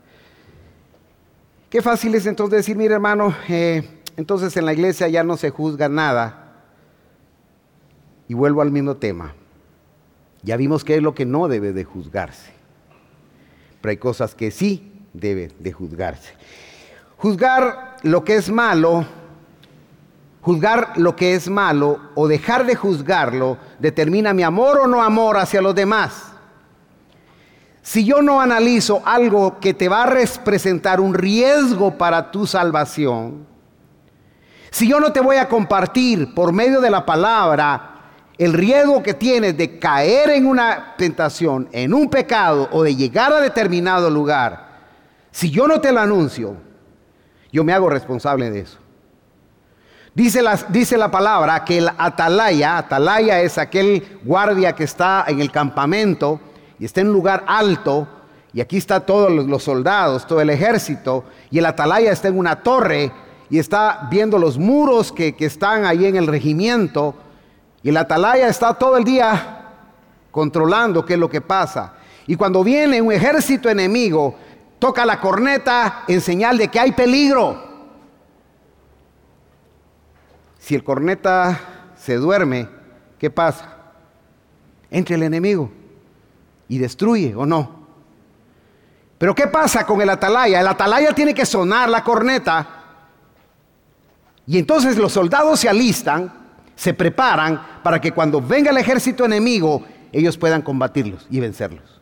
Qué fácil es entonces decir, mire hermano, eh, entonces en la iglesia ya no se juzga nada. Y vuelvo al mismo tema. Ya vimos qué es lo que no debe de juzgarse. Pero hay cosas que sí deben de juzgarse. Juzgar lo que es malo, juzgar lo que es malo o dejar de juzgarlo determina mi amor o no amor hacia los demás. Si yo no analizo algo que te va a representar un riesgo para tu salvación, si yo no te voy a compartir por medio de la palabra el riesgo que tienes de caer en una tentación, en un pecado o de llegar a determinado lugar, si yo no te lo anuncio, yo me hago responsable de eso. Dice la, dice la palabra que el atalaya, atalaya es aquel guardia que está en el campamento y está en un lugar alto, y aquí está todos los, los soldados, todo el ejército, y el atalaya está en una torre y está viendo los muros que, que están ahí en el regimiento, y el atalaya está todo el día controlando qué es lo que pasa. Y cuando viene un ejército enemigo, toca la corneta en señal de que hay peligro. Si el corneta se duerme, ¿qué pasa? Entra el enemigo y destruye, ¿o no? Pero ¿qué pasa con el atalaya? El atalaya tiene que sonar la corneta, y entonces los soldados se alistan, se preparan para que cuando venga el ejército enemigo, ellos puedan combatirlos y vencerlos.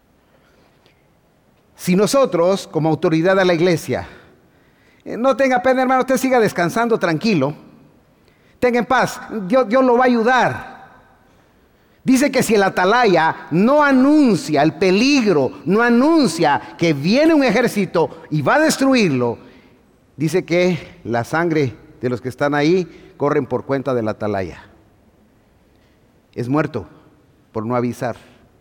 Si nosotros, como autoridad de la iglesia, eh, no tenga pena, hermano, usted siga descansando tranquilo, tenga en paz, Dios, Dios lo va a ayudar. Dice que si el atalaya no anuncia el peligro, no anuncia que viene un ejército y va a destruirlo, dice que la sangre de los que están ahí corren por cuenta del atalaya. Es muerto por no avisar.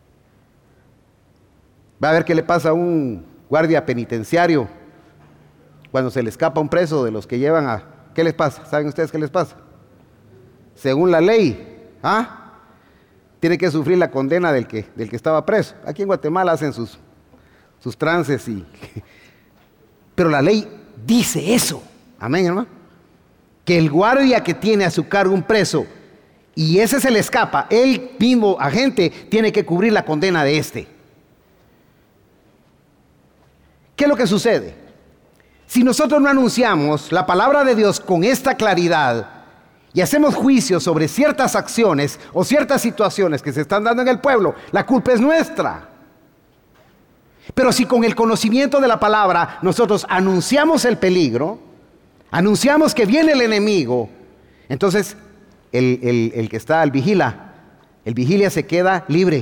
Va a ver qué le pasa a un guardia penitenciario cuando se le escapa un preso de los que llevan a... ¿Qué les pasa? ¿Saben ustedes qué les pasa? Según la ley, ¿ah? Tiene que sufrir la condena del que, del que estaba preso. Aquí en Guatemala hacen sus, sus trances y... Pero la ley dice eso. Amén, hermano. Que el guardia que tiene a su cargo un preso y ese se le escapa, él mismo, agente, tiene que cubrir la condena de este. ¿Qué es lo que sucede? Si nosotros no anunciamos la palabra de Dios con esta claridad y hacemos juicios sobre ciertas acciones o ciertas situaciones que se están dando en el pueblo, la culpa es nuestra. Pero si con el conocimiento de la palabra nosotros anunciamos el peligro, anunciamos que viene el enemigo, entonces el, el, el que está al vigila, el vigilia se queda libre.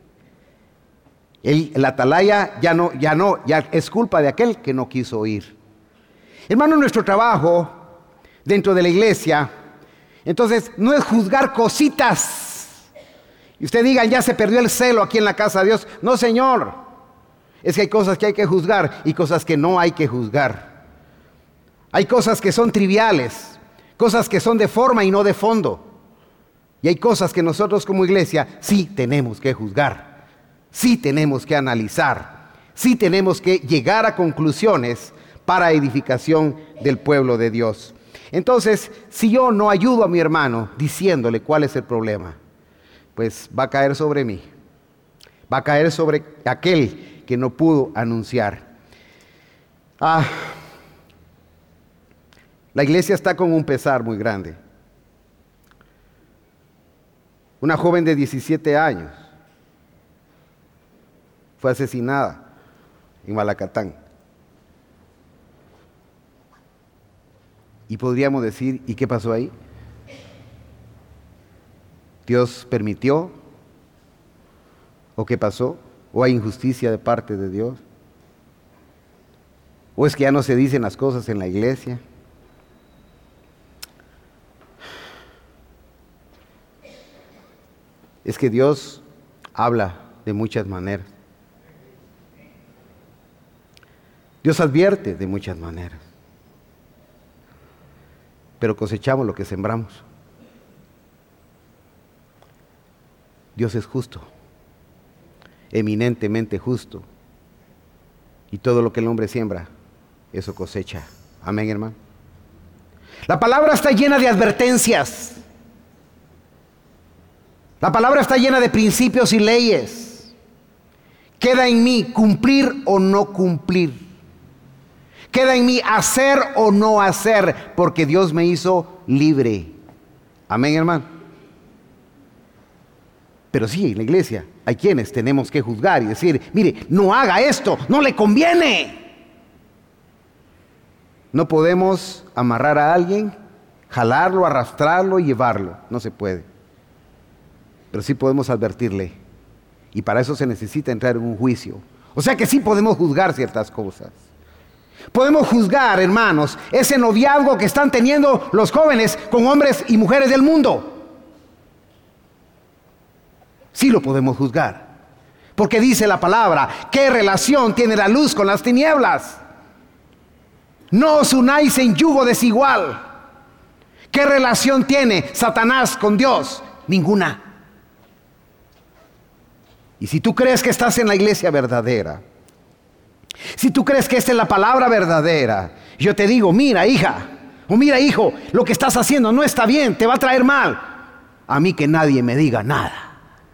El, el atalaya ya no, ya no, ya es culpa de aquel que no quiso oír. Hermano, nuestro trabajo dentro de la iglesia, entonces, no es juzgar cositas. Y usted diga, ya se perdió el celo aquí en la casa de Dios. No, Señor. Es que hay cosas que hay que juzgar y cosas que no hay que juzgar. Hay cosas que son triviales, cosas que son de forma y no de fondo. Y hay cosas que nosotros como iglesia sí tenemos que juzgar, sí tenemos que analizar, sí tenemos que llegar a conclusiones para edificación del pueblo de Dios. Entonces, si yo no ayudo a mi hermano diciéndole cuál es el problema, pues va a caer sobre mí, va a caer sobre aquel que no pudo anunciar. Ah, la iglesia está con un pesar muy grande. Una joven de diecisiete años fue asesinada en Malacatán. Y podríamos decir, ¿y qué pasó ahí? ¿Dios permitió? ¿O qué pasó? ¿O hay injusticia de parte de Dios? ¿O es que ya no se dicen las cosas en la iglesia? Es que Dios habla de muchas maneras. Dios advierte de muchas maneras. Pero cosechamos lo que sembramos. Dios es justo, eminentemente justo. Y todo lo que el hombre siembra, eso cosecha. Amén, hermano. La palabra está llena de advertencias. La palabra está llena de principios y leyes. Queda en mí cumplir o no cumplir. Queda en mí hacer o no hacer, porque Dios me hizo libre. Amén, hermano. Pero sí, en la iglesia hay quienes tenemos que juzgar y decir, mire, no haga esto, no le conviene. No podemos amarrar a alguien, jalarlo, arrastrarlo y llevarlo. No se puede. Pero sí podemos advertirle. Y para eso se necesita entrar en un juicio. O sea que sí podemos juzgar ciertas cosas. Podemos juzgar, hermanos, ese noviazgo que están teniendo los jóvenes con hombres y mujeres del mundo. Sí lo podemos juzgar. Porque dice la palabra, ¿qué relación tiene la luz con las tinieblas? No os unáis en yugo desigual. ¿Qué relación tiene Satanás con Dios? Ninguna. Y si tú crees que estás en la iglesia verdadera, si tú crees que esta es la palabra verdadera, yo te digo, mira hija, o mira hijo, lo que estás haciendo no está bien, te va a traer mal. A mí que nadie me diga nada.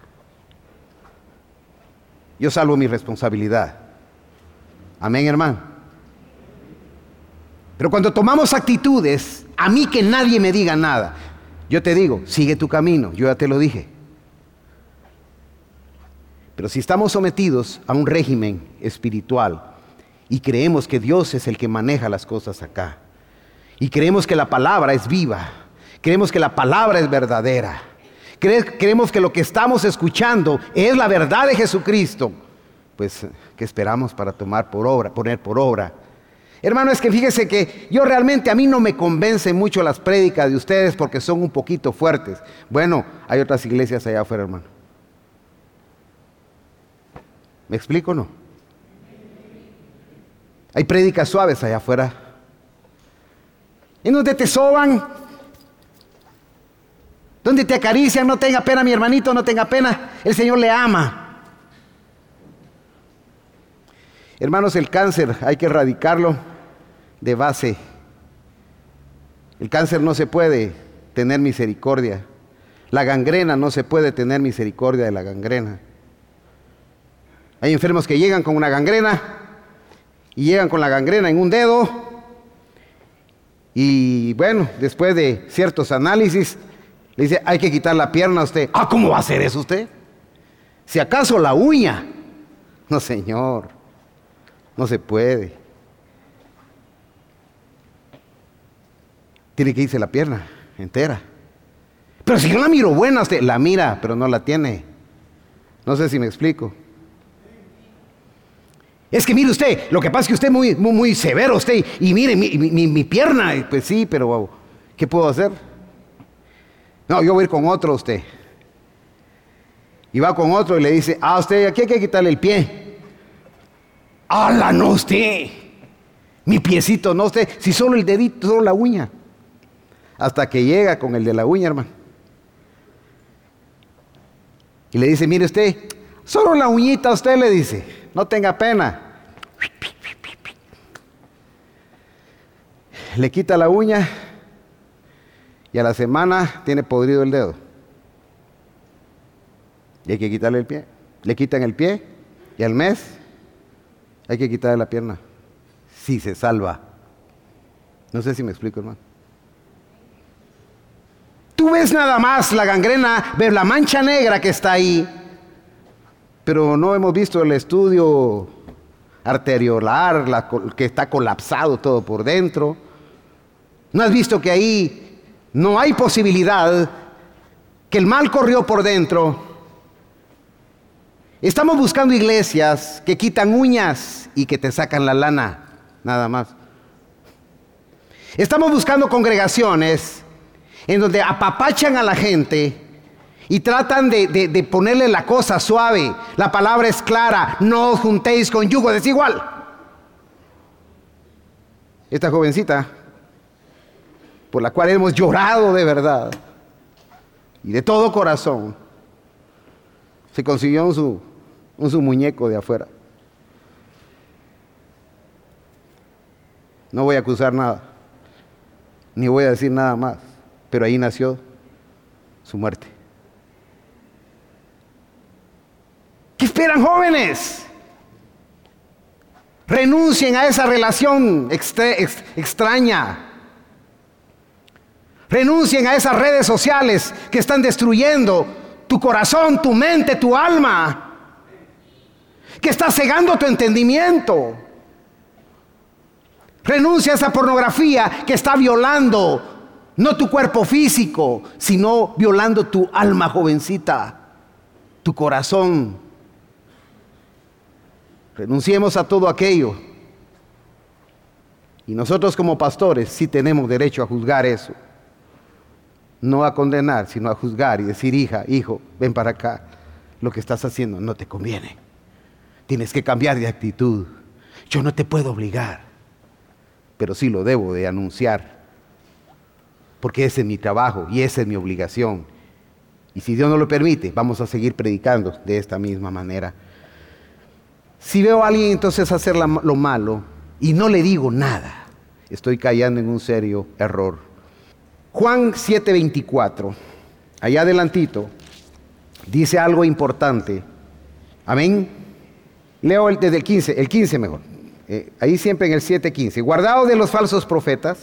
Yo salvo mi responsabilidad. Amén, hermano. Pero cuando tomamos actitudes, a mí que nadie me diga nada, yo te digo, sigue tu camino, yo ya te lo dije. Pero si estamos sometidos a un régimen espiritual y creemos que Dios es el que maneja las cosas acá, y creemos que la palabra es viva, creemos que la palabra es verdadera, cre- creemos que lo que estamos escuchando es la verdad de Jesucristo, pues ¿qué esperamos para tomar por obra, poner por obra? Hermano, es que fíjese que yo realmente, a mí no me convencen mucho las prédicas de ustedes porque son un poquito fuertes. Bueno, hay otras iglesias allá afuera, hermano. ¿Me explico o no? Hay prédicas suaves allá afuera. En donde te soban, donde te acarician, no tenga pena mi hermanito, no tenga pena, el Señor le ama. Hermanos, el cáncer hay que erradicarlo de base. El cáncer no se puede tener misericordia. La gangrena no se puede tener misericordia de la gangrena. Hay enfermos que llegan con una gangrena y llegan con la gangrena en un dedo y bueno, después de ciertos análisis le dice, hay que quitar la pierna a usted. Ah, ¿cómo va a hacer eso usted? Si acaso la uña. No, señor, no se puede. Tiene que irse la pierna entera. Pero si yo la miro buena, usted la mira, pero no la tiene. No sé si me explico. Es que mire usted, lo que pasa es que usted es muy, muy, muy severo usted, y mire mi, mi, mi pierna, pues sí, pero wow, ¿qué puedo hacer? No, yo voy a ir con otro usted. Y va con otro y le dice, ah, usted, aquí hay que quitarle el pie. ¡Hala, no usted! Mi piecito, no usted, si solo el dedito, solo la uña. Hasta que llega con el de la uña, hermano. Y le dice, mire usted, solo la uñita usted, le dice. No tenga pena. Le quita la uña y a la semana tiene podrido el dedo. Y hay que quitarle el pie. Le quitan el pie y al mes hay que quitarle la pierna. Sí, se salva. No sé si me explico, hermano. Tú ves nada más la gangrena, ves la mancha negra que está ahí. Pero no hemos visto el estudio arteriolar, la, que está colapsado todo por dentro. No has visto que ahí no hay posibilidad que el mal corrió por dentro. Estamos buscando iglesias que quitan uñas y que te sacan la lana, nada más. Estamos buscando congregaciones en donde apapachan a la gente y tratan de, de, de ponerle la cosa suave. La palabra es clara: no os juntéis con yugo desigual. Esta jovencita, por la cual hemos llorado de verdad y de todo corazón, se consiguió un su, un su muñeco de afuera. No voy a acusar nada, ni voy a decir nada más, pero ahí nació su muerte. ¿Qué esperan, jóvenes? Renuncien a esa relación extra, ex, extraña. Renuncien a esas redes sociales que están destruyendo tu corazón, tu mente, tu alma, que está cegando tu entendimiento. Renuncia a esa pornografía que está violando no tu cuerpo físico, sino violando tu alma, jovencita, tu corazón. Renunciemos a todo aquello. Y nosotros como pastores sí tenemos derecho a juzgar eso. No a condenar, sino a juzgar y decir: hija, hijo, ven para acá. Lo que estás haciendo no te conviene. Tienes que cambiar de actitud. Yo no te puedo obligar, pero sí lo debo de anunciar, porque ese es mi trabajo y esa es mi obligación. Y si Dios no lo permite, vamos a seguir predicando de esta misma manera. Si veo a alguien entonces hacer la, lo malo y no le digo nada, estoy cayendo en un serio error. Juan siete veinticuatro, allá adelantito, dice algo importante. Amén. Leo el, desde el quince, el quince mejor. Eh, ahí siempre en el siete quince. Guardaos de los falsos profetas,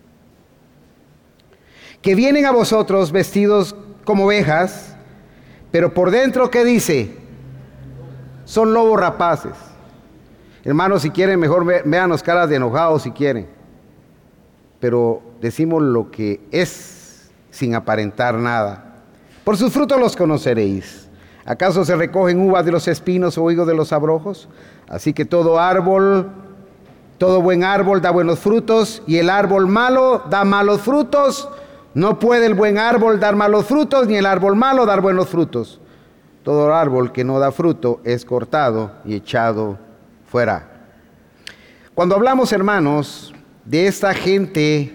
que vienen a vosotros vestidos como ovejas, pero por dentro, ¿qué dice? Son lobos rapaces. Hermanos, si quieren, mejor ve, véanos caras de enojados si quieren. Pero decimos lo que es sin aparentar nada. Por sus frutos los conoceréis. ¿Acaso se recogen uvas de los espinos o higos de los abrojos? Así que todo árbol, todo buen árbol da buenos frutos, y el árbol malo da malos frutos. No puede el buen árbol dar malos frutos, ni el árbol malo dar buenos frutos. Todo árbol que no da fruto es cortado y echado fuera. Cuando hablamos, hermanos, de esta gente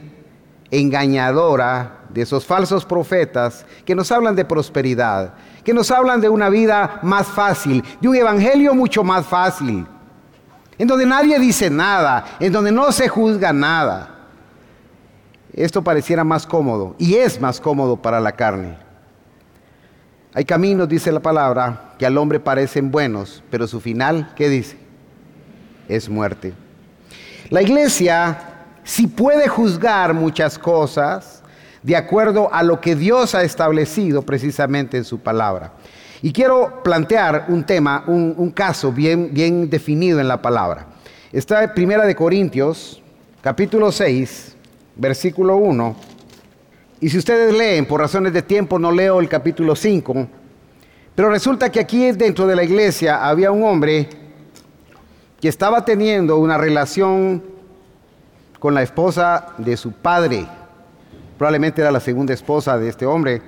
engañadora, de esos falsos profetas que nos hablan de prosperidad, que nos hablan de una vida más fácil, de un evangelio mucho más fácil, en donde nadie dice nada, en donde no se juzga nada. Esto pareciera más cómodo, y es más cómodo para la carne. Hay caminos, dice la palabra, que al hombre parecen buenos, pero su final, ¿qué dice? Es muerte. La iglesia sí puede juzgar muchas cosas de acuerdo a lo que Dios ha establecido precisamente en su palabra. Y quiero plantear un tema, un, un caso bien, bien definido en la palabra. Está en Primera de Corintios, capítulo seis, versículo uno. Y si ustedes leen, por razones de tiempo no leo el capítulo cinco, pero resulta que aquí dentro de la iglesia había un hombre que estaba teniendo una relación con la esposa de su padre. Probablemente era la segunda esposa de este hombre.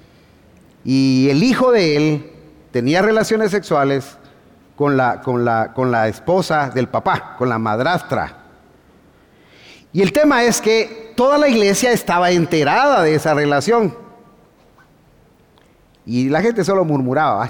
Y el hijo de él tenía relaciones sexuales con la, con la, con la esposa del papá, con la madrastra. Y el tema es que toda la iglesia estaba enterada de esa relación. Y la gente solo murmuraba.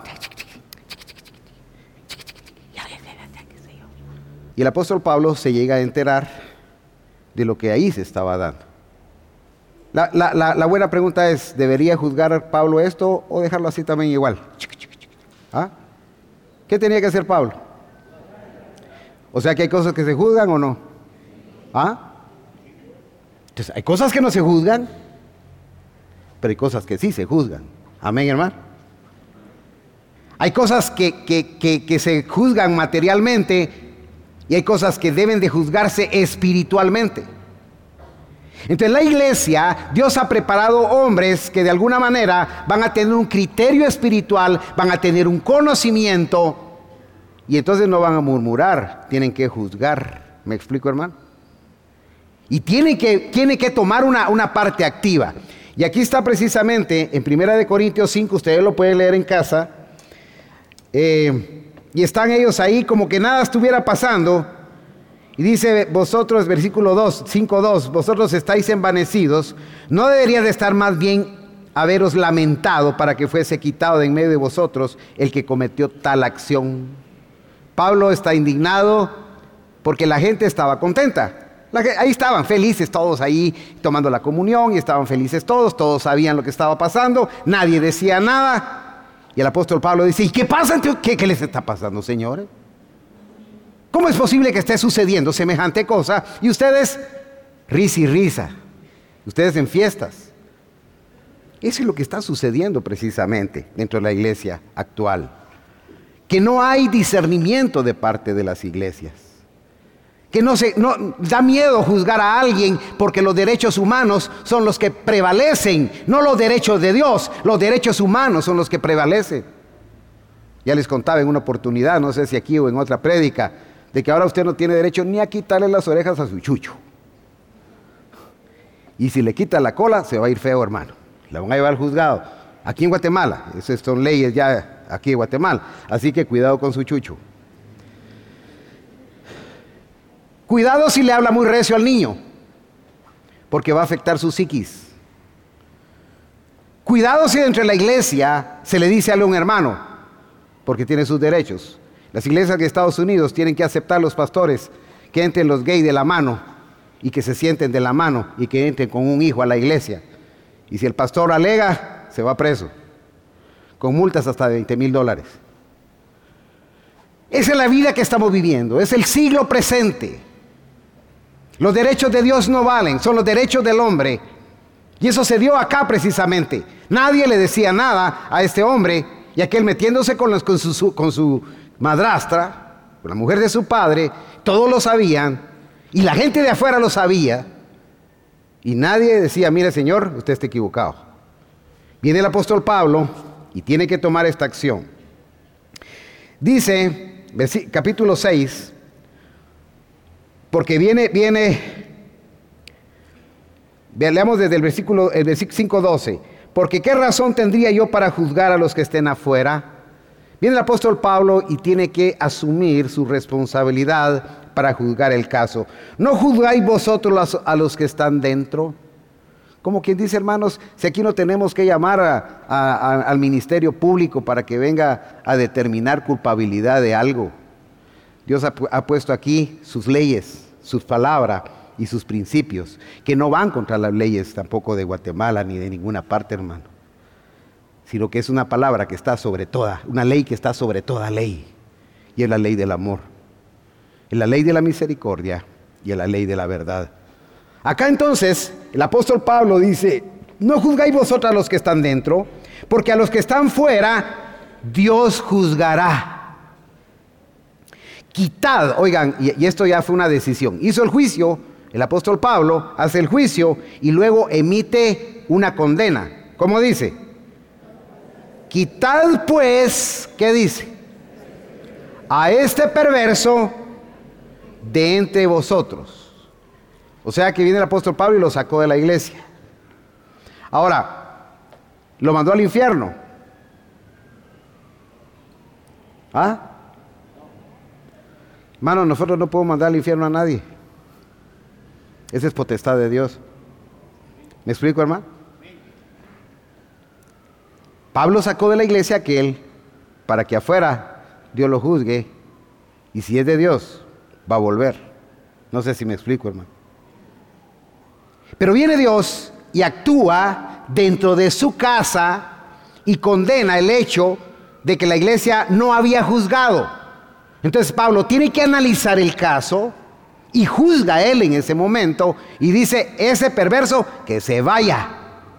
Y el apóstol Pablo se llega a enterar de lo que ahí se estaba dando. La, la, la, la buena pregunta es, ¿debería juzgar Pablo esto o dejarlo así también igual? ¿Ah? ¿Qué tenía que hacer Pablo? O sea que hay cosas que se juzgan o no. ¿Ah? Entonces, hay cosas que no se juzgan, pero hay cosas que sí se juzgan. Amén, hermano. Hay cosas que, que, que, que se juzgan materialmente y hay cosas que deben de juzgarse espiritualmente. Entonces la iglesia, Dios ha preparado hombres que de alguna manera van a tener un criterio espiritual, van a tener un conocimiento, y entonces no van a murmurar, tienen que juzgar. ¿Me explico, hermano? Y tienen que, tienen que tomar una, una parte activa. Y aquí está precisamente en primera de Corintios cinco, ustedes lo pueden leer en casa, eh, y están ellos ahí como que nada estuviera pasando. Y dice vosotros, versículo dos, cinco dos, vosotros estáis envanecidos, ¿no debería de estar más bien haberos lamentado para que fuese quitado de en medio de vosotros el que cometió tal acción? Pablo está indignado porque la gente estaba contenta. La, ahí estaban felices todos ahí tomando la comunión y estaban felices todos, todos sabían lo que estaba pasando, nadie decía nada. Y el apóstol Pablo dice, ¿y qué pasa? ¿Qué, qué les está pasando, señores? ¿Cómo es posible que esté sucediendo semejante cosa? Y ustedes, risa y risa, ustedes en fiestas. Eso es lo que está sucediendo precisamente dentro de la iglesia actual. Que no hay discernimiento de parte de las iglesias. Que no se, no, da miedo juzgar a alguien porque los derechos humanos son los que prevalecen, no los derechos de Dios, los derechos humanos son los que prevalecen. Ya les contaba en una oportunidad, no sé si aquí o en otra prédica, de que ahora usted no tiene derecho ni a quitarle las orejas a su chucho. Y si le quita la cola, se va a ir feo, hermano. La van a llevar al juzgado. Aquí en Guatemala, esas son leyes ya aquí en Guatemala. Así que cuidado con su chucho. Cuidado si le habla muy recio al niño, porque va a afectar su psiquis. Cuidado si dentro de la iglesia se le dice a un hermano, porque tiene sus derechos. Las iglesias de Estados Unidos tienen que aceptar los pastores que entren los gays de la mano y que se sienten de la mano y que entren con un hijo a la iglesia. Y si el pastor alega, se va preso, con multas hasta de veinte mil dólares. Esa es la vida que estamos viviendo, es el siglo presente. Los derechos de Dios no valen, son los derechos del hombre. Y eso se dio acá precisamente. Nadie le decía nada a este hombre, y aquel metiéndose con, los, con, su, con su madrastra, con la mujer de su padre, todos lo sabían, y la gente de afuera lo sabía, y nadie decía, mire señor, usted está equivocado. Viene el apóstol Pablo y tiene que tomar esta acción. Dice, capítulo seis, porque viene, viene, leamos desde el versículo, el versículo cinco doce, porque qué razón tendría yo para juzgar a los que estén afuera. Viene el apóstol Pablo y tiene que asumir su responsabilidad para juzgar el caso. ¿No juzgáis vosotros a los que están dentro? Como quien dice, hermanos, si aquí no tenemos que llamar a, a, a, al ministerio público para que venga a determinar culpabilidad de algo. Dios ha, ha puesto aquí sus leyes, sus palabras y sus principios, que no van contra las leyes tampoco de Guatemala ni de ninguna parte, hermano, sino que es una palabra que está sobre toda, una ley que está sobre toda ley, y es la ley del amor, es la ley de la misericordia y es la ley de la verdad. Acá entonces el apóstol Pablo dice, no juzgáis vosotros a los que están dentro, porque a los que están fuera Dios juzgará. Quitad, oigan, y, y esto ya fue una decisión, hizo el juicio, el apóstol Pablo hace el juicio y luego emite una condena. ¿Cómo dice? Quitad pues, ¿qué dice? A este perverso de entre vosotros. O sea que viene el apóstol Pablo y lo sacó de la iglesia. Ahora, lo mandó al infierno. ¿Ah? Hermano, nosotros no podemos mandar al infierno a nadie. Esa es potestad de Dios. ¿Me explico, hermano? Pablo sacó de la iglesia a aquel para que afuera Dios lo juzgue, y si es de Dios, va a volver. No sé si me explico, hermano. Pero viene Dios y actúa dentro de su casa y condena el hecho de que la iglesia no había juzgado. Entonces Pablo tiene que analizar el caso y juzga a él en ese momento y dice, ese perverso que se vaya.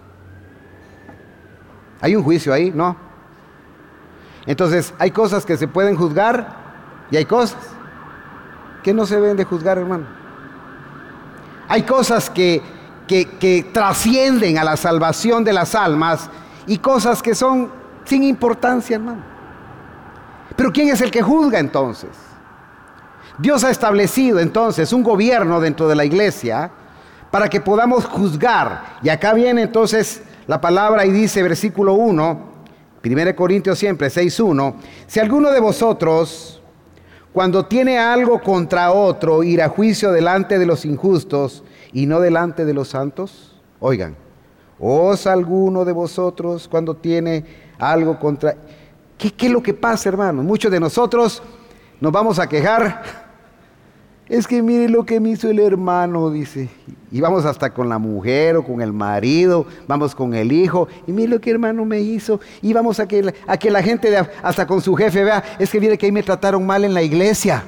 ¿Hay un juicio ahí? No. Entonces hay cosas que se pueden juzgar y hay cosas que no se deben de juzgar, hermano. Hay cosas que que, que trascienden a la salvación de las almas y cosas que son sin importancia, hermano. Pero ¿quién es el que juzga entonces? Dios ha establecido entonces un gobierno dentro de la iglesia para que podamos juzgar. Y acá viene entonces la palabra y dice, versículo uno, primera Corintios siempre, seis uno, si alguno de vosotros, cuando tiene algo contra otro, ir a juicio delante de los injustos y no delante de los santos. Oigan, ¿os alguno de vosotros cuando tiene algo contra... ¿Qué, qué es lo que pasa, hermano? Muchos de nosotros nos vamos a quejar. Es que mire lo que me hizo el hermano, dice. Y vamos hasta con la mujer o con el marido, vamos con el hijo. Y mire lo que el hermano me hizo. Y vamos a que, a que la gente, de, hasta con su jefe, vea, es que mire que ahí me trataron mal en la iglesia.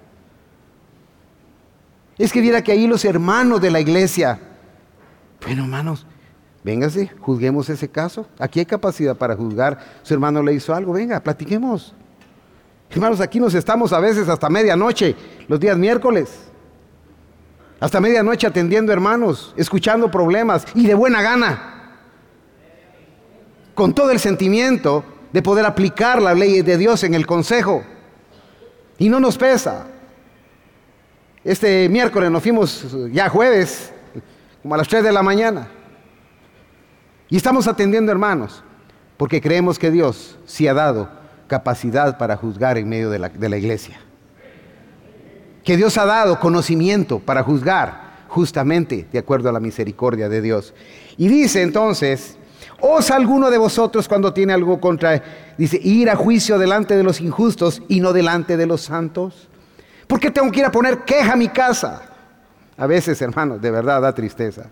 Es que mira que ahí los hermanos de la iglesia. Bueno, hermanos, véngase, juzguemos ese caso. Aquí hay capacidad para juzgar. Su hermano le hizo algo, venga, platiquemos. Hermanos, aquí nos estamos a veces hasta medianoche, los días miércoles. Hasta medianoche atendiendo hermanos, escuchando problemas y de buena gana. Con todo el sentimiento de poder aplicar la ley de Dios en el consejo. Y no nos pesa. Este miércoles nos fuimos ya jueves, como a las tres de la mañana. Y estamos atendiendo hermanos, porque creemos que Dios sí ha dado capacidad para juzgar en medio de la, de la iglesia. Que Dios ha dado conocimiento para juzgar justamente de acuerdo a la misericordia de Dios. Y dice entonces, ¿os alguno de vosotros cuando tiene algo contra, dice, ir a juicio delante de los injustos y no delante de los santos? ¿Por qué tengo que ir a poner queja a mi casa? A veces, hermanos, de verdad da tristeza.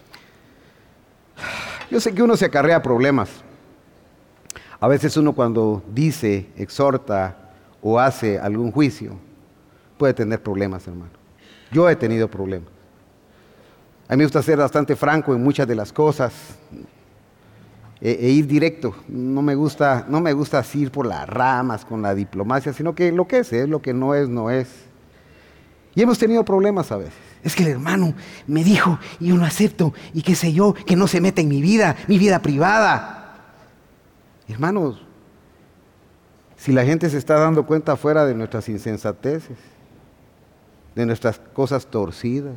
Yo sé que uno se acarrea problemas. A veces uno cuando dice, exhorta o hace algún juicio, puede tener problemas, hermano. Yo he tenido problemas. A mí me gusta ser bastante franco en muchas de las cosas e, e ir directo. No me gusta, no me gusta así ir por las ramas con la diplomacia, sino que lo que es es, lo que no es, no es. Y hemos tenido problemas a veces. Es que el hermano me dijo y yo no acepto y qué sé yo, que no se meta en mi vida, mi vida privada. Hermanos, si la gente se está dando cuenta fuera de nuestras insensateces, de nuestras cosas torcidas,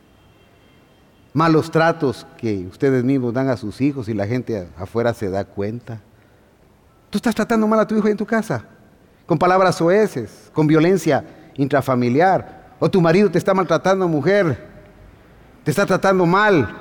malos tratos que ustedes mismos dan a sus hijos y la gente afuera se da cuenta. Tú estás tratando mal a tu hijo en tu casa, con palabras soeces, con violencia intrafamiliar, o tu marido te está maltratando, mujer, te está tratando mal.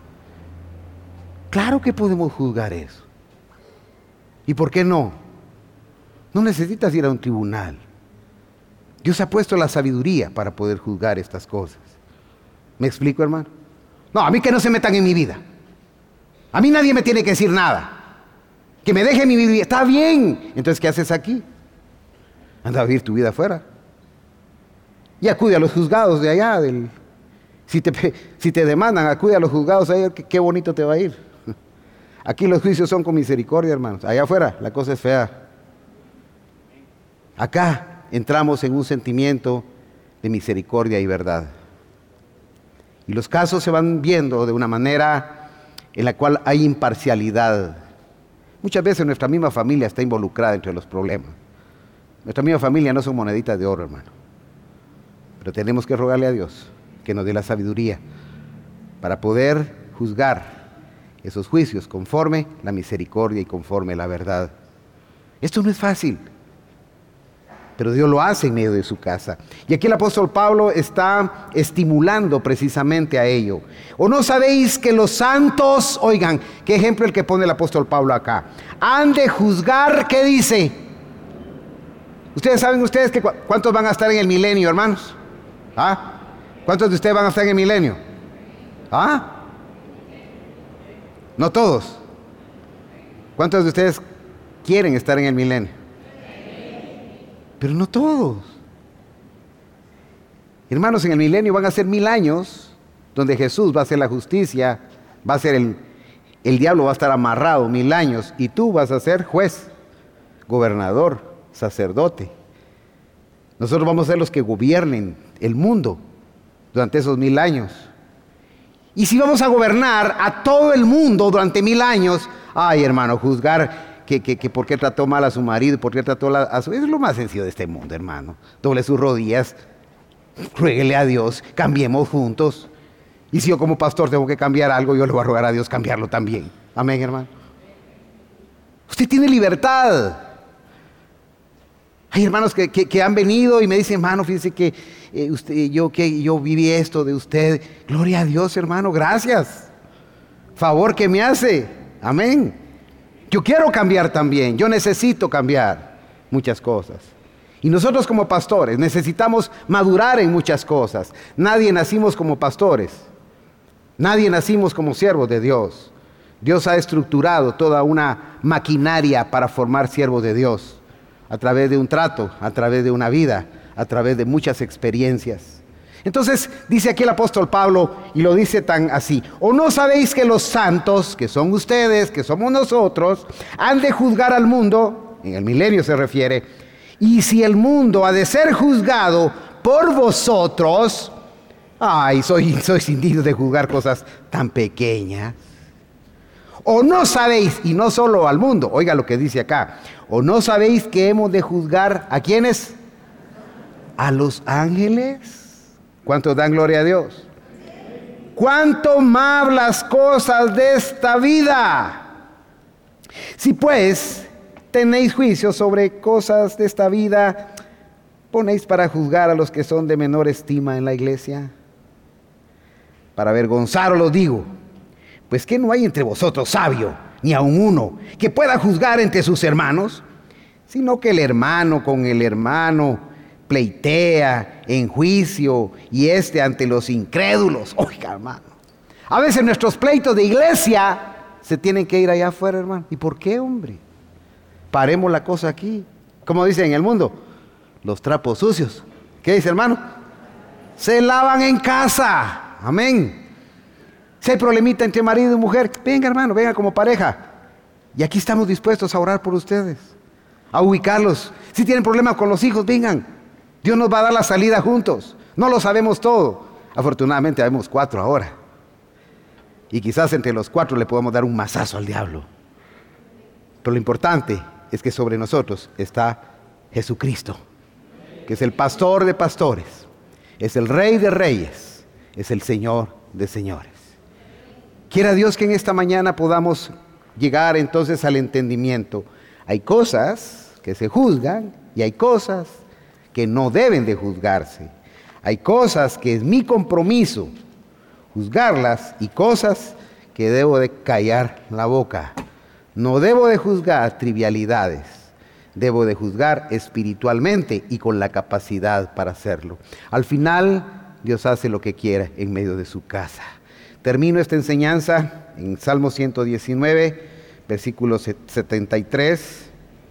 Claro que podemos juzgar eso. ¿Y por qué no? No necesitas ir a un tribunal. Dios ha puesto la sabiduría para poder juzgar estas cosas. ¿Me explico, hermano? No, a mí que no se metan en mi vida. A mí nadie me tiene que decir nada. Que me deje mi vida. Está bien. Entonces, ¿qué haces aquí? Anda a vivir tu vida afuera. Y acude a los juzgados de allá. Del, si, te, si te demandan, acude a los juzgados allá. Qué, qué bonito te va a ir. Aquí los juicios son con misericordia, hermanos. Allá afuera la cosa es fea. Acá entramos en un sentimiento de misericordia y verdad. Y los casos se van viendo de una manera en la cual hay imparcialidad. Muchas veces nuestra misma familia está involucrada entre los problemas. Nuestra misma familia no son moneditas de oro, hermano. Pero tenemos que rogarle a Dios que nos dé la sabiduría para poder juzgar esos juicios conforme la misericordia y conforme la verdad. Esto no es fácil, pero Dios lo hace en medio de su casa. Y aquí el apóstol Pablo está estimulando precisamente a ello. ¿O no sabéis que los santos, oigan, qué ejemplo el que pone el apóstol Pablo acá, han de juzgar? ¿Qué dice? Ustedes saben ustedes que cu- cuántos van a estar en el milenio, hermanos. ¿Ah? ¿Cuántos de ustedes van a estar en el milenio? ¿Ah? No todos. ¿Cuántos de ustedes quieren estar en el milenio? Pero no todos. Hermanos, en el milenio van a ser mil años donde Jesús va a hacer la justicia, va a ser el, el diablo va a estar amarrado mil años y tú vas a ser juez, gobernador, sacerdote. Nosotros vamos a ser los que gobiernen el mundo durante esos mil años. Y si vamos a gobernar a todo el mundo durante mil años, ay hermano, juzgar que, que, que por qué trató mal a su marido, por qué trató la, a su... Eso es lo más sencillo de este mundo, hermano. Doble sus rodillas, ruéguele a Dios, cambiemos juntos. Y si yo como pastor tengo que cambiar algo, yo le voy a rogar a Dios cambiarlo también. Amén, hermano. Usted tiene libertad. Hay hermanos que, que, que han venido y me dicen, hermano, fíjese que, eh, usted, yo, que yo viví esto de usted. Gloria a Dios, hermano, gracias. Favor que me hace. Amén. Yo quiero cambiar también. Yo necesito cambiar muchas cosas. Y nosotros como pastores necesitamos madurar en muchas cosas. Nadie nacimos como pastores. Nadie nacimos como siervos de Dios. Dios ha estructurado toda una maquinaria para formar siervos de Dios. A través de un trato, a través de una vida, a través de muchas experiencias. Entonces dice aquí el apóstol Pablo, y lo dice tan así: ¿o no sabéis que los santos, que son ustedes, que somos nosotros, han de juzgar al mundo? En el milenio se refiere. Y si el mundo ha de ser juzgado por vosotros, ay, soy, soy indigno de juzgar cosas tan pequeñas. ¿O no sabéis, y no solo al mundo, oiga lo que dice acá, o no sabéis que hemos de juzgar a quiénes? A los ángeles. ¿Cuántos dan gloria a Dios? ¿Cuánto más las cosas de esta vida? Si pues tenéis juicio sobre cosas de esta vida, ponéis para juzgar a los que son de menor estima en la iglesia. Para avergonzaros lo digo, pues que no hay entre vosotros sabio, ni aun uno, que pueda juzgar entre sus hermanos, sino que el hermano con el hermano pleitea en juicio, y este ante los incrédulos. Oiga, hermano, a veces nuestros pleitos de iglesia se tienen que ir allá afuera, hermano. ¿Y por qué, hombre? Paremos la cosa aquí. Como dicen en el mundo, los trapos sucios, ¿qué dice, hermano? Se lavan en casa. Amén. Si hay problemita entre marido y mujer, venga, hermano, venga como pareja. Y aquí estamos dispuestos a orar por ustedes, a ubicarlos. Si tienen problemas con los hijos, vengan. Dios nos va a dar la salida juntos. No lo sabemos todo. Afortunadamente habemos cuatro ahora. Y quizás entre los cuatro le podamos dar un mazazo al diablo. Pero lo importante es que sobre nosotros está Jesucristo, que es el pastor de pastores, es el Rey de reyes, es el Señor de señores. Quiera Dios que en esta mañana podamos llegar entonces al entendimiento. Hay cosas que se juzgan y hay cosas que no deben de juzgarse. Hay cosas que es mi compromiso juzgarlas y cosas que debo de callar la boca. No debo de juzgar trivialidades, debo de juzgar espiritualmente y con la capacidad para hacerlo. Al final, Dios hace lo que quiera en medio de su casa. Termino esta enseñanza en Salmo ciento diecinueve, versículo setenta y tres,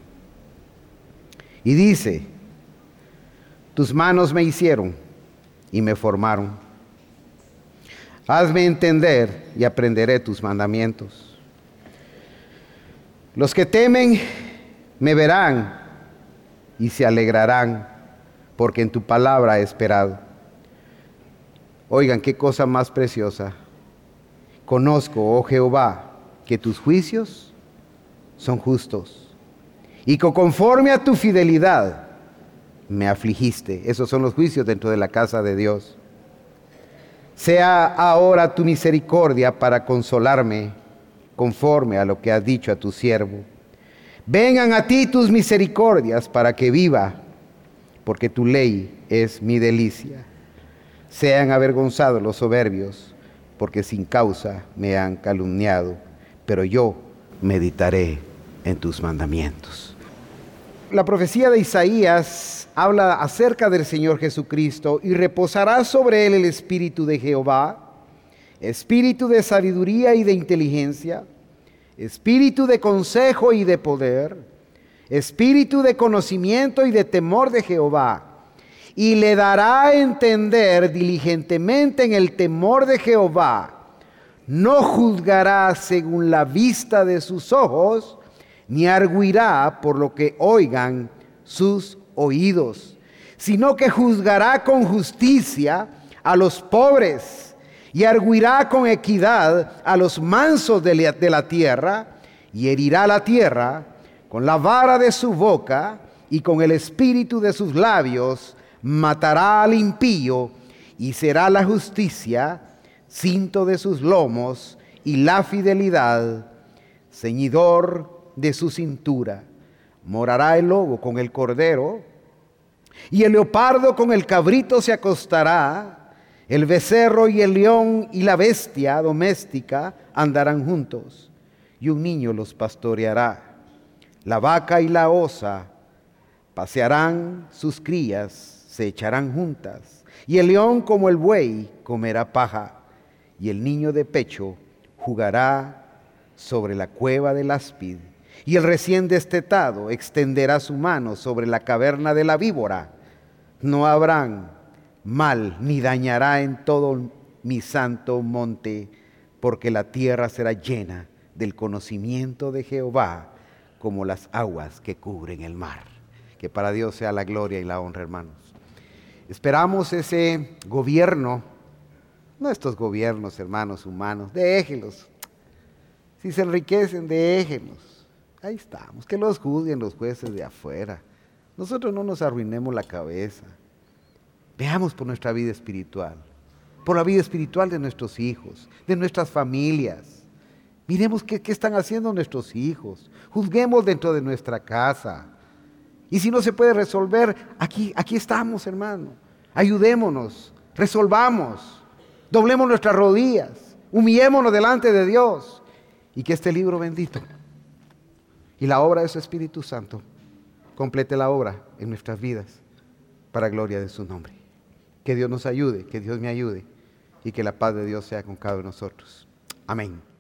y dice: tus manos me hicieron y me formaron. Hazme entender y aprenderé tus mandamientos. Los que temen me verán y se alegrarán, porque en tu palabra he esperado. Oigan, qué cosa más preciosa. Conozco, oh Jehová, que tus juicios son justos, y que conforme a tu fidelidad me afligiste. Esos son los juicios dentro de la casa de Dios. Sea ahora tu misericordia para consolarme, conforme a lo que has dicho a tu siervo. Vengan a ti tus misericordias para que viva, porque tu ley es mi delicia. Sean avergonzados los soberbios, porque sin causa me han calumniado, pero yo meditaré en tus mandamientos. La profecía de Isaías habla acerca del Señor Jesucristo: y reposará sobre él el espíritu de Jehová, espíritu de sabiduría y de inteligencia, espíritu de consejo y de poder, espíritu de conocimiento y de temor de Jehová. Y le dará a entender diligentemente en el temor de Jehová. No juzgará según la vista de sus ojos, ni arguirá por lo que oigan sus oídos, sino que juzgará con justicia a los pobres y arguirá con equidad a los mansos de la, de la tierra, y herirá la tierra con la vara de su boca, y con el espíritu de sus labios matará al impío, y será la justicia cinto de sus lomos, y la fidelidad ceñidor de su cintura. Morará el lobo con el cordero, y el leopardo con el cabrito se acostará. El becerro y el león y la bestia doméstica andarán juntos, y un niño los pastoreará. La vaca y la osa pasearán sus crías, se echarán juntas, y el león como el buey comerá paja, y el niño de pecho jugará sobre la cueva del áspid, y el recién destetado extenderá su mano sobre la caverna de la víbora. No habrán mal ni dañará en todo mi santo monte, porque la tierra será llena del conocimiento de Jehová, como las aguas que cubren el mar. Que para Dios sea la gloria y la honra, hermanos. Esperamos ese gobierno, no estos gobiernos, hermanos, humanos, déjenlos. Si se enriquecen, déjenlos. Ahí estamos, que los juzguen los jueces de afuera. Nosotros no nos arruinemos la cabeza. Veamos por nuestra vida espiritual, por la vida espiritual de nuestros hijos, de nuestras familias. Miremos qué, qué están haciendo nuestros hijos. Juzguemos dentro de nuestra casa. Y si no se puede resolver, aquí, aquí estamos, hermano. Ayudémonos, resolvamos, doblemos nuestras rodillas, humillémonos delante de Dios. Y que este libro bendito y la obra de su Espíritu Santo complete la obra en nuestras vidas para gloria de su nombre. Que Dios nos ayude, que Dios me ayude y que la paz de Dios sea con cada uno de nosotros. Amén.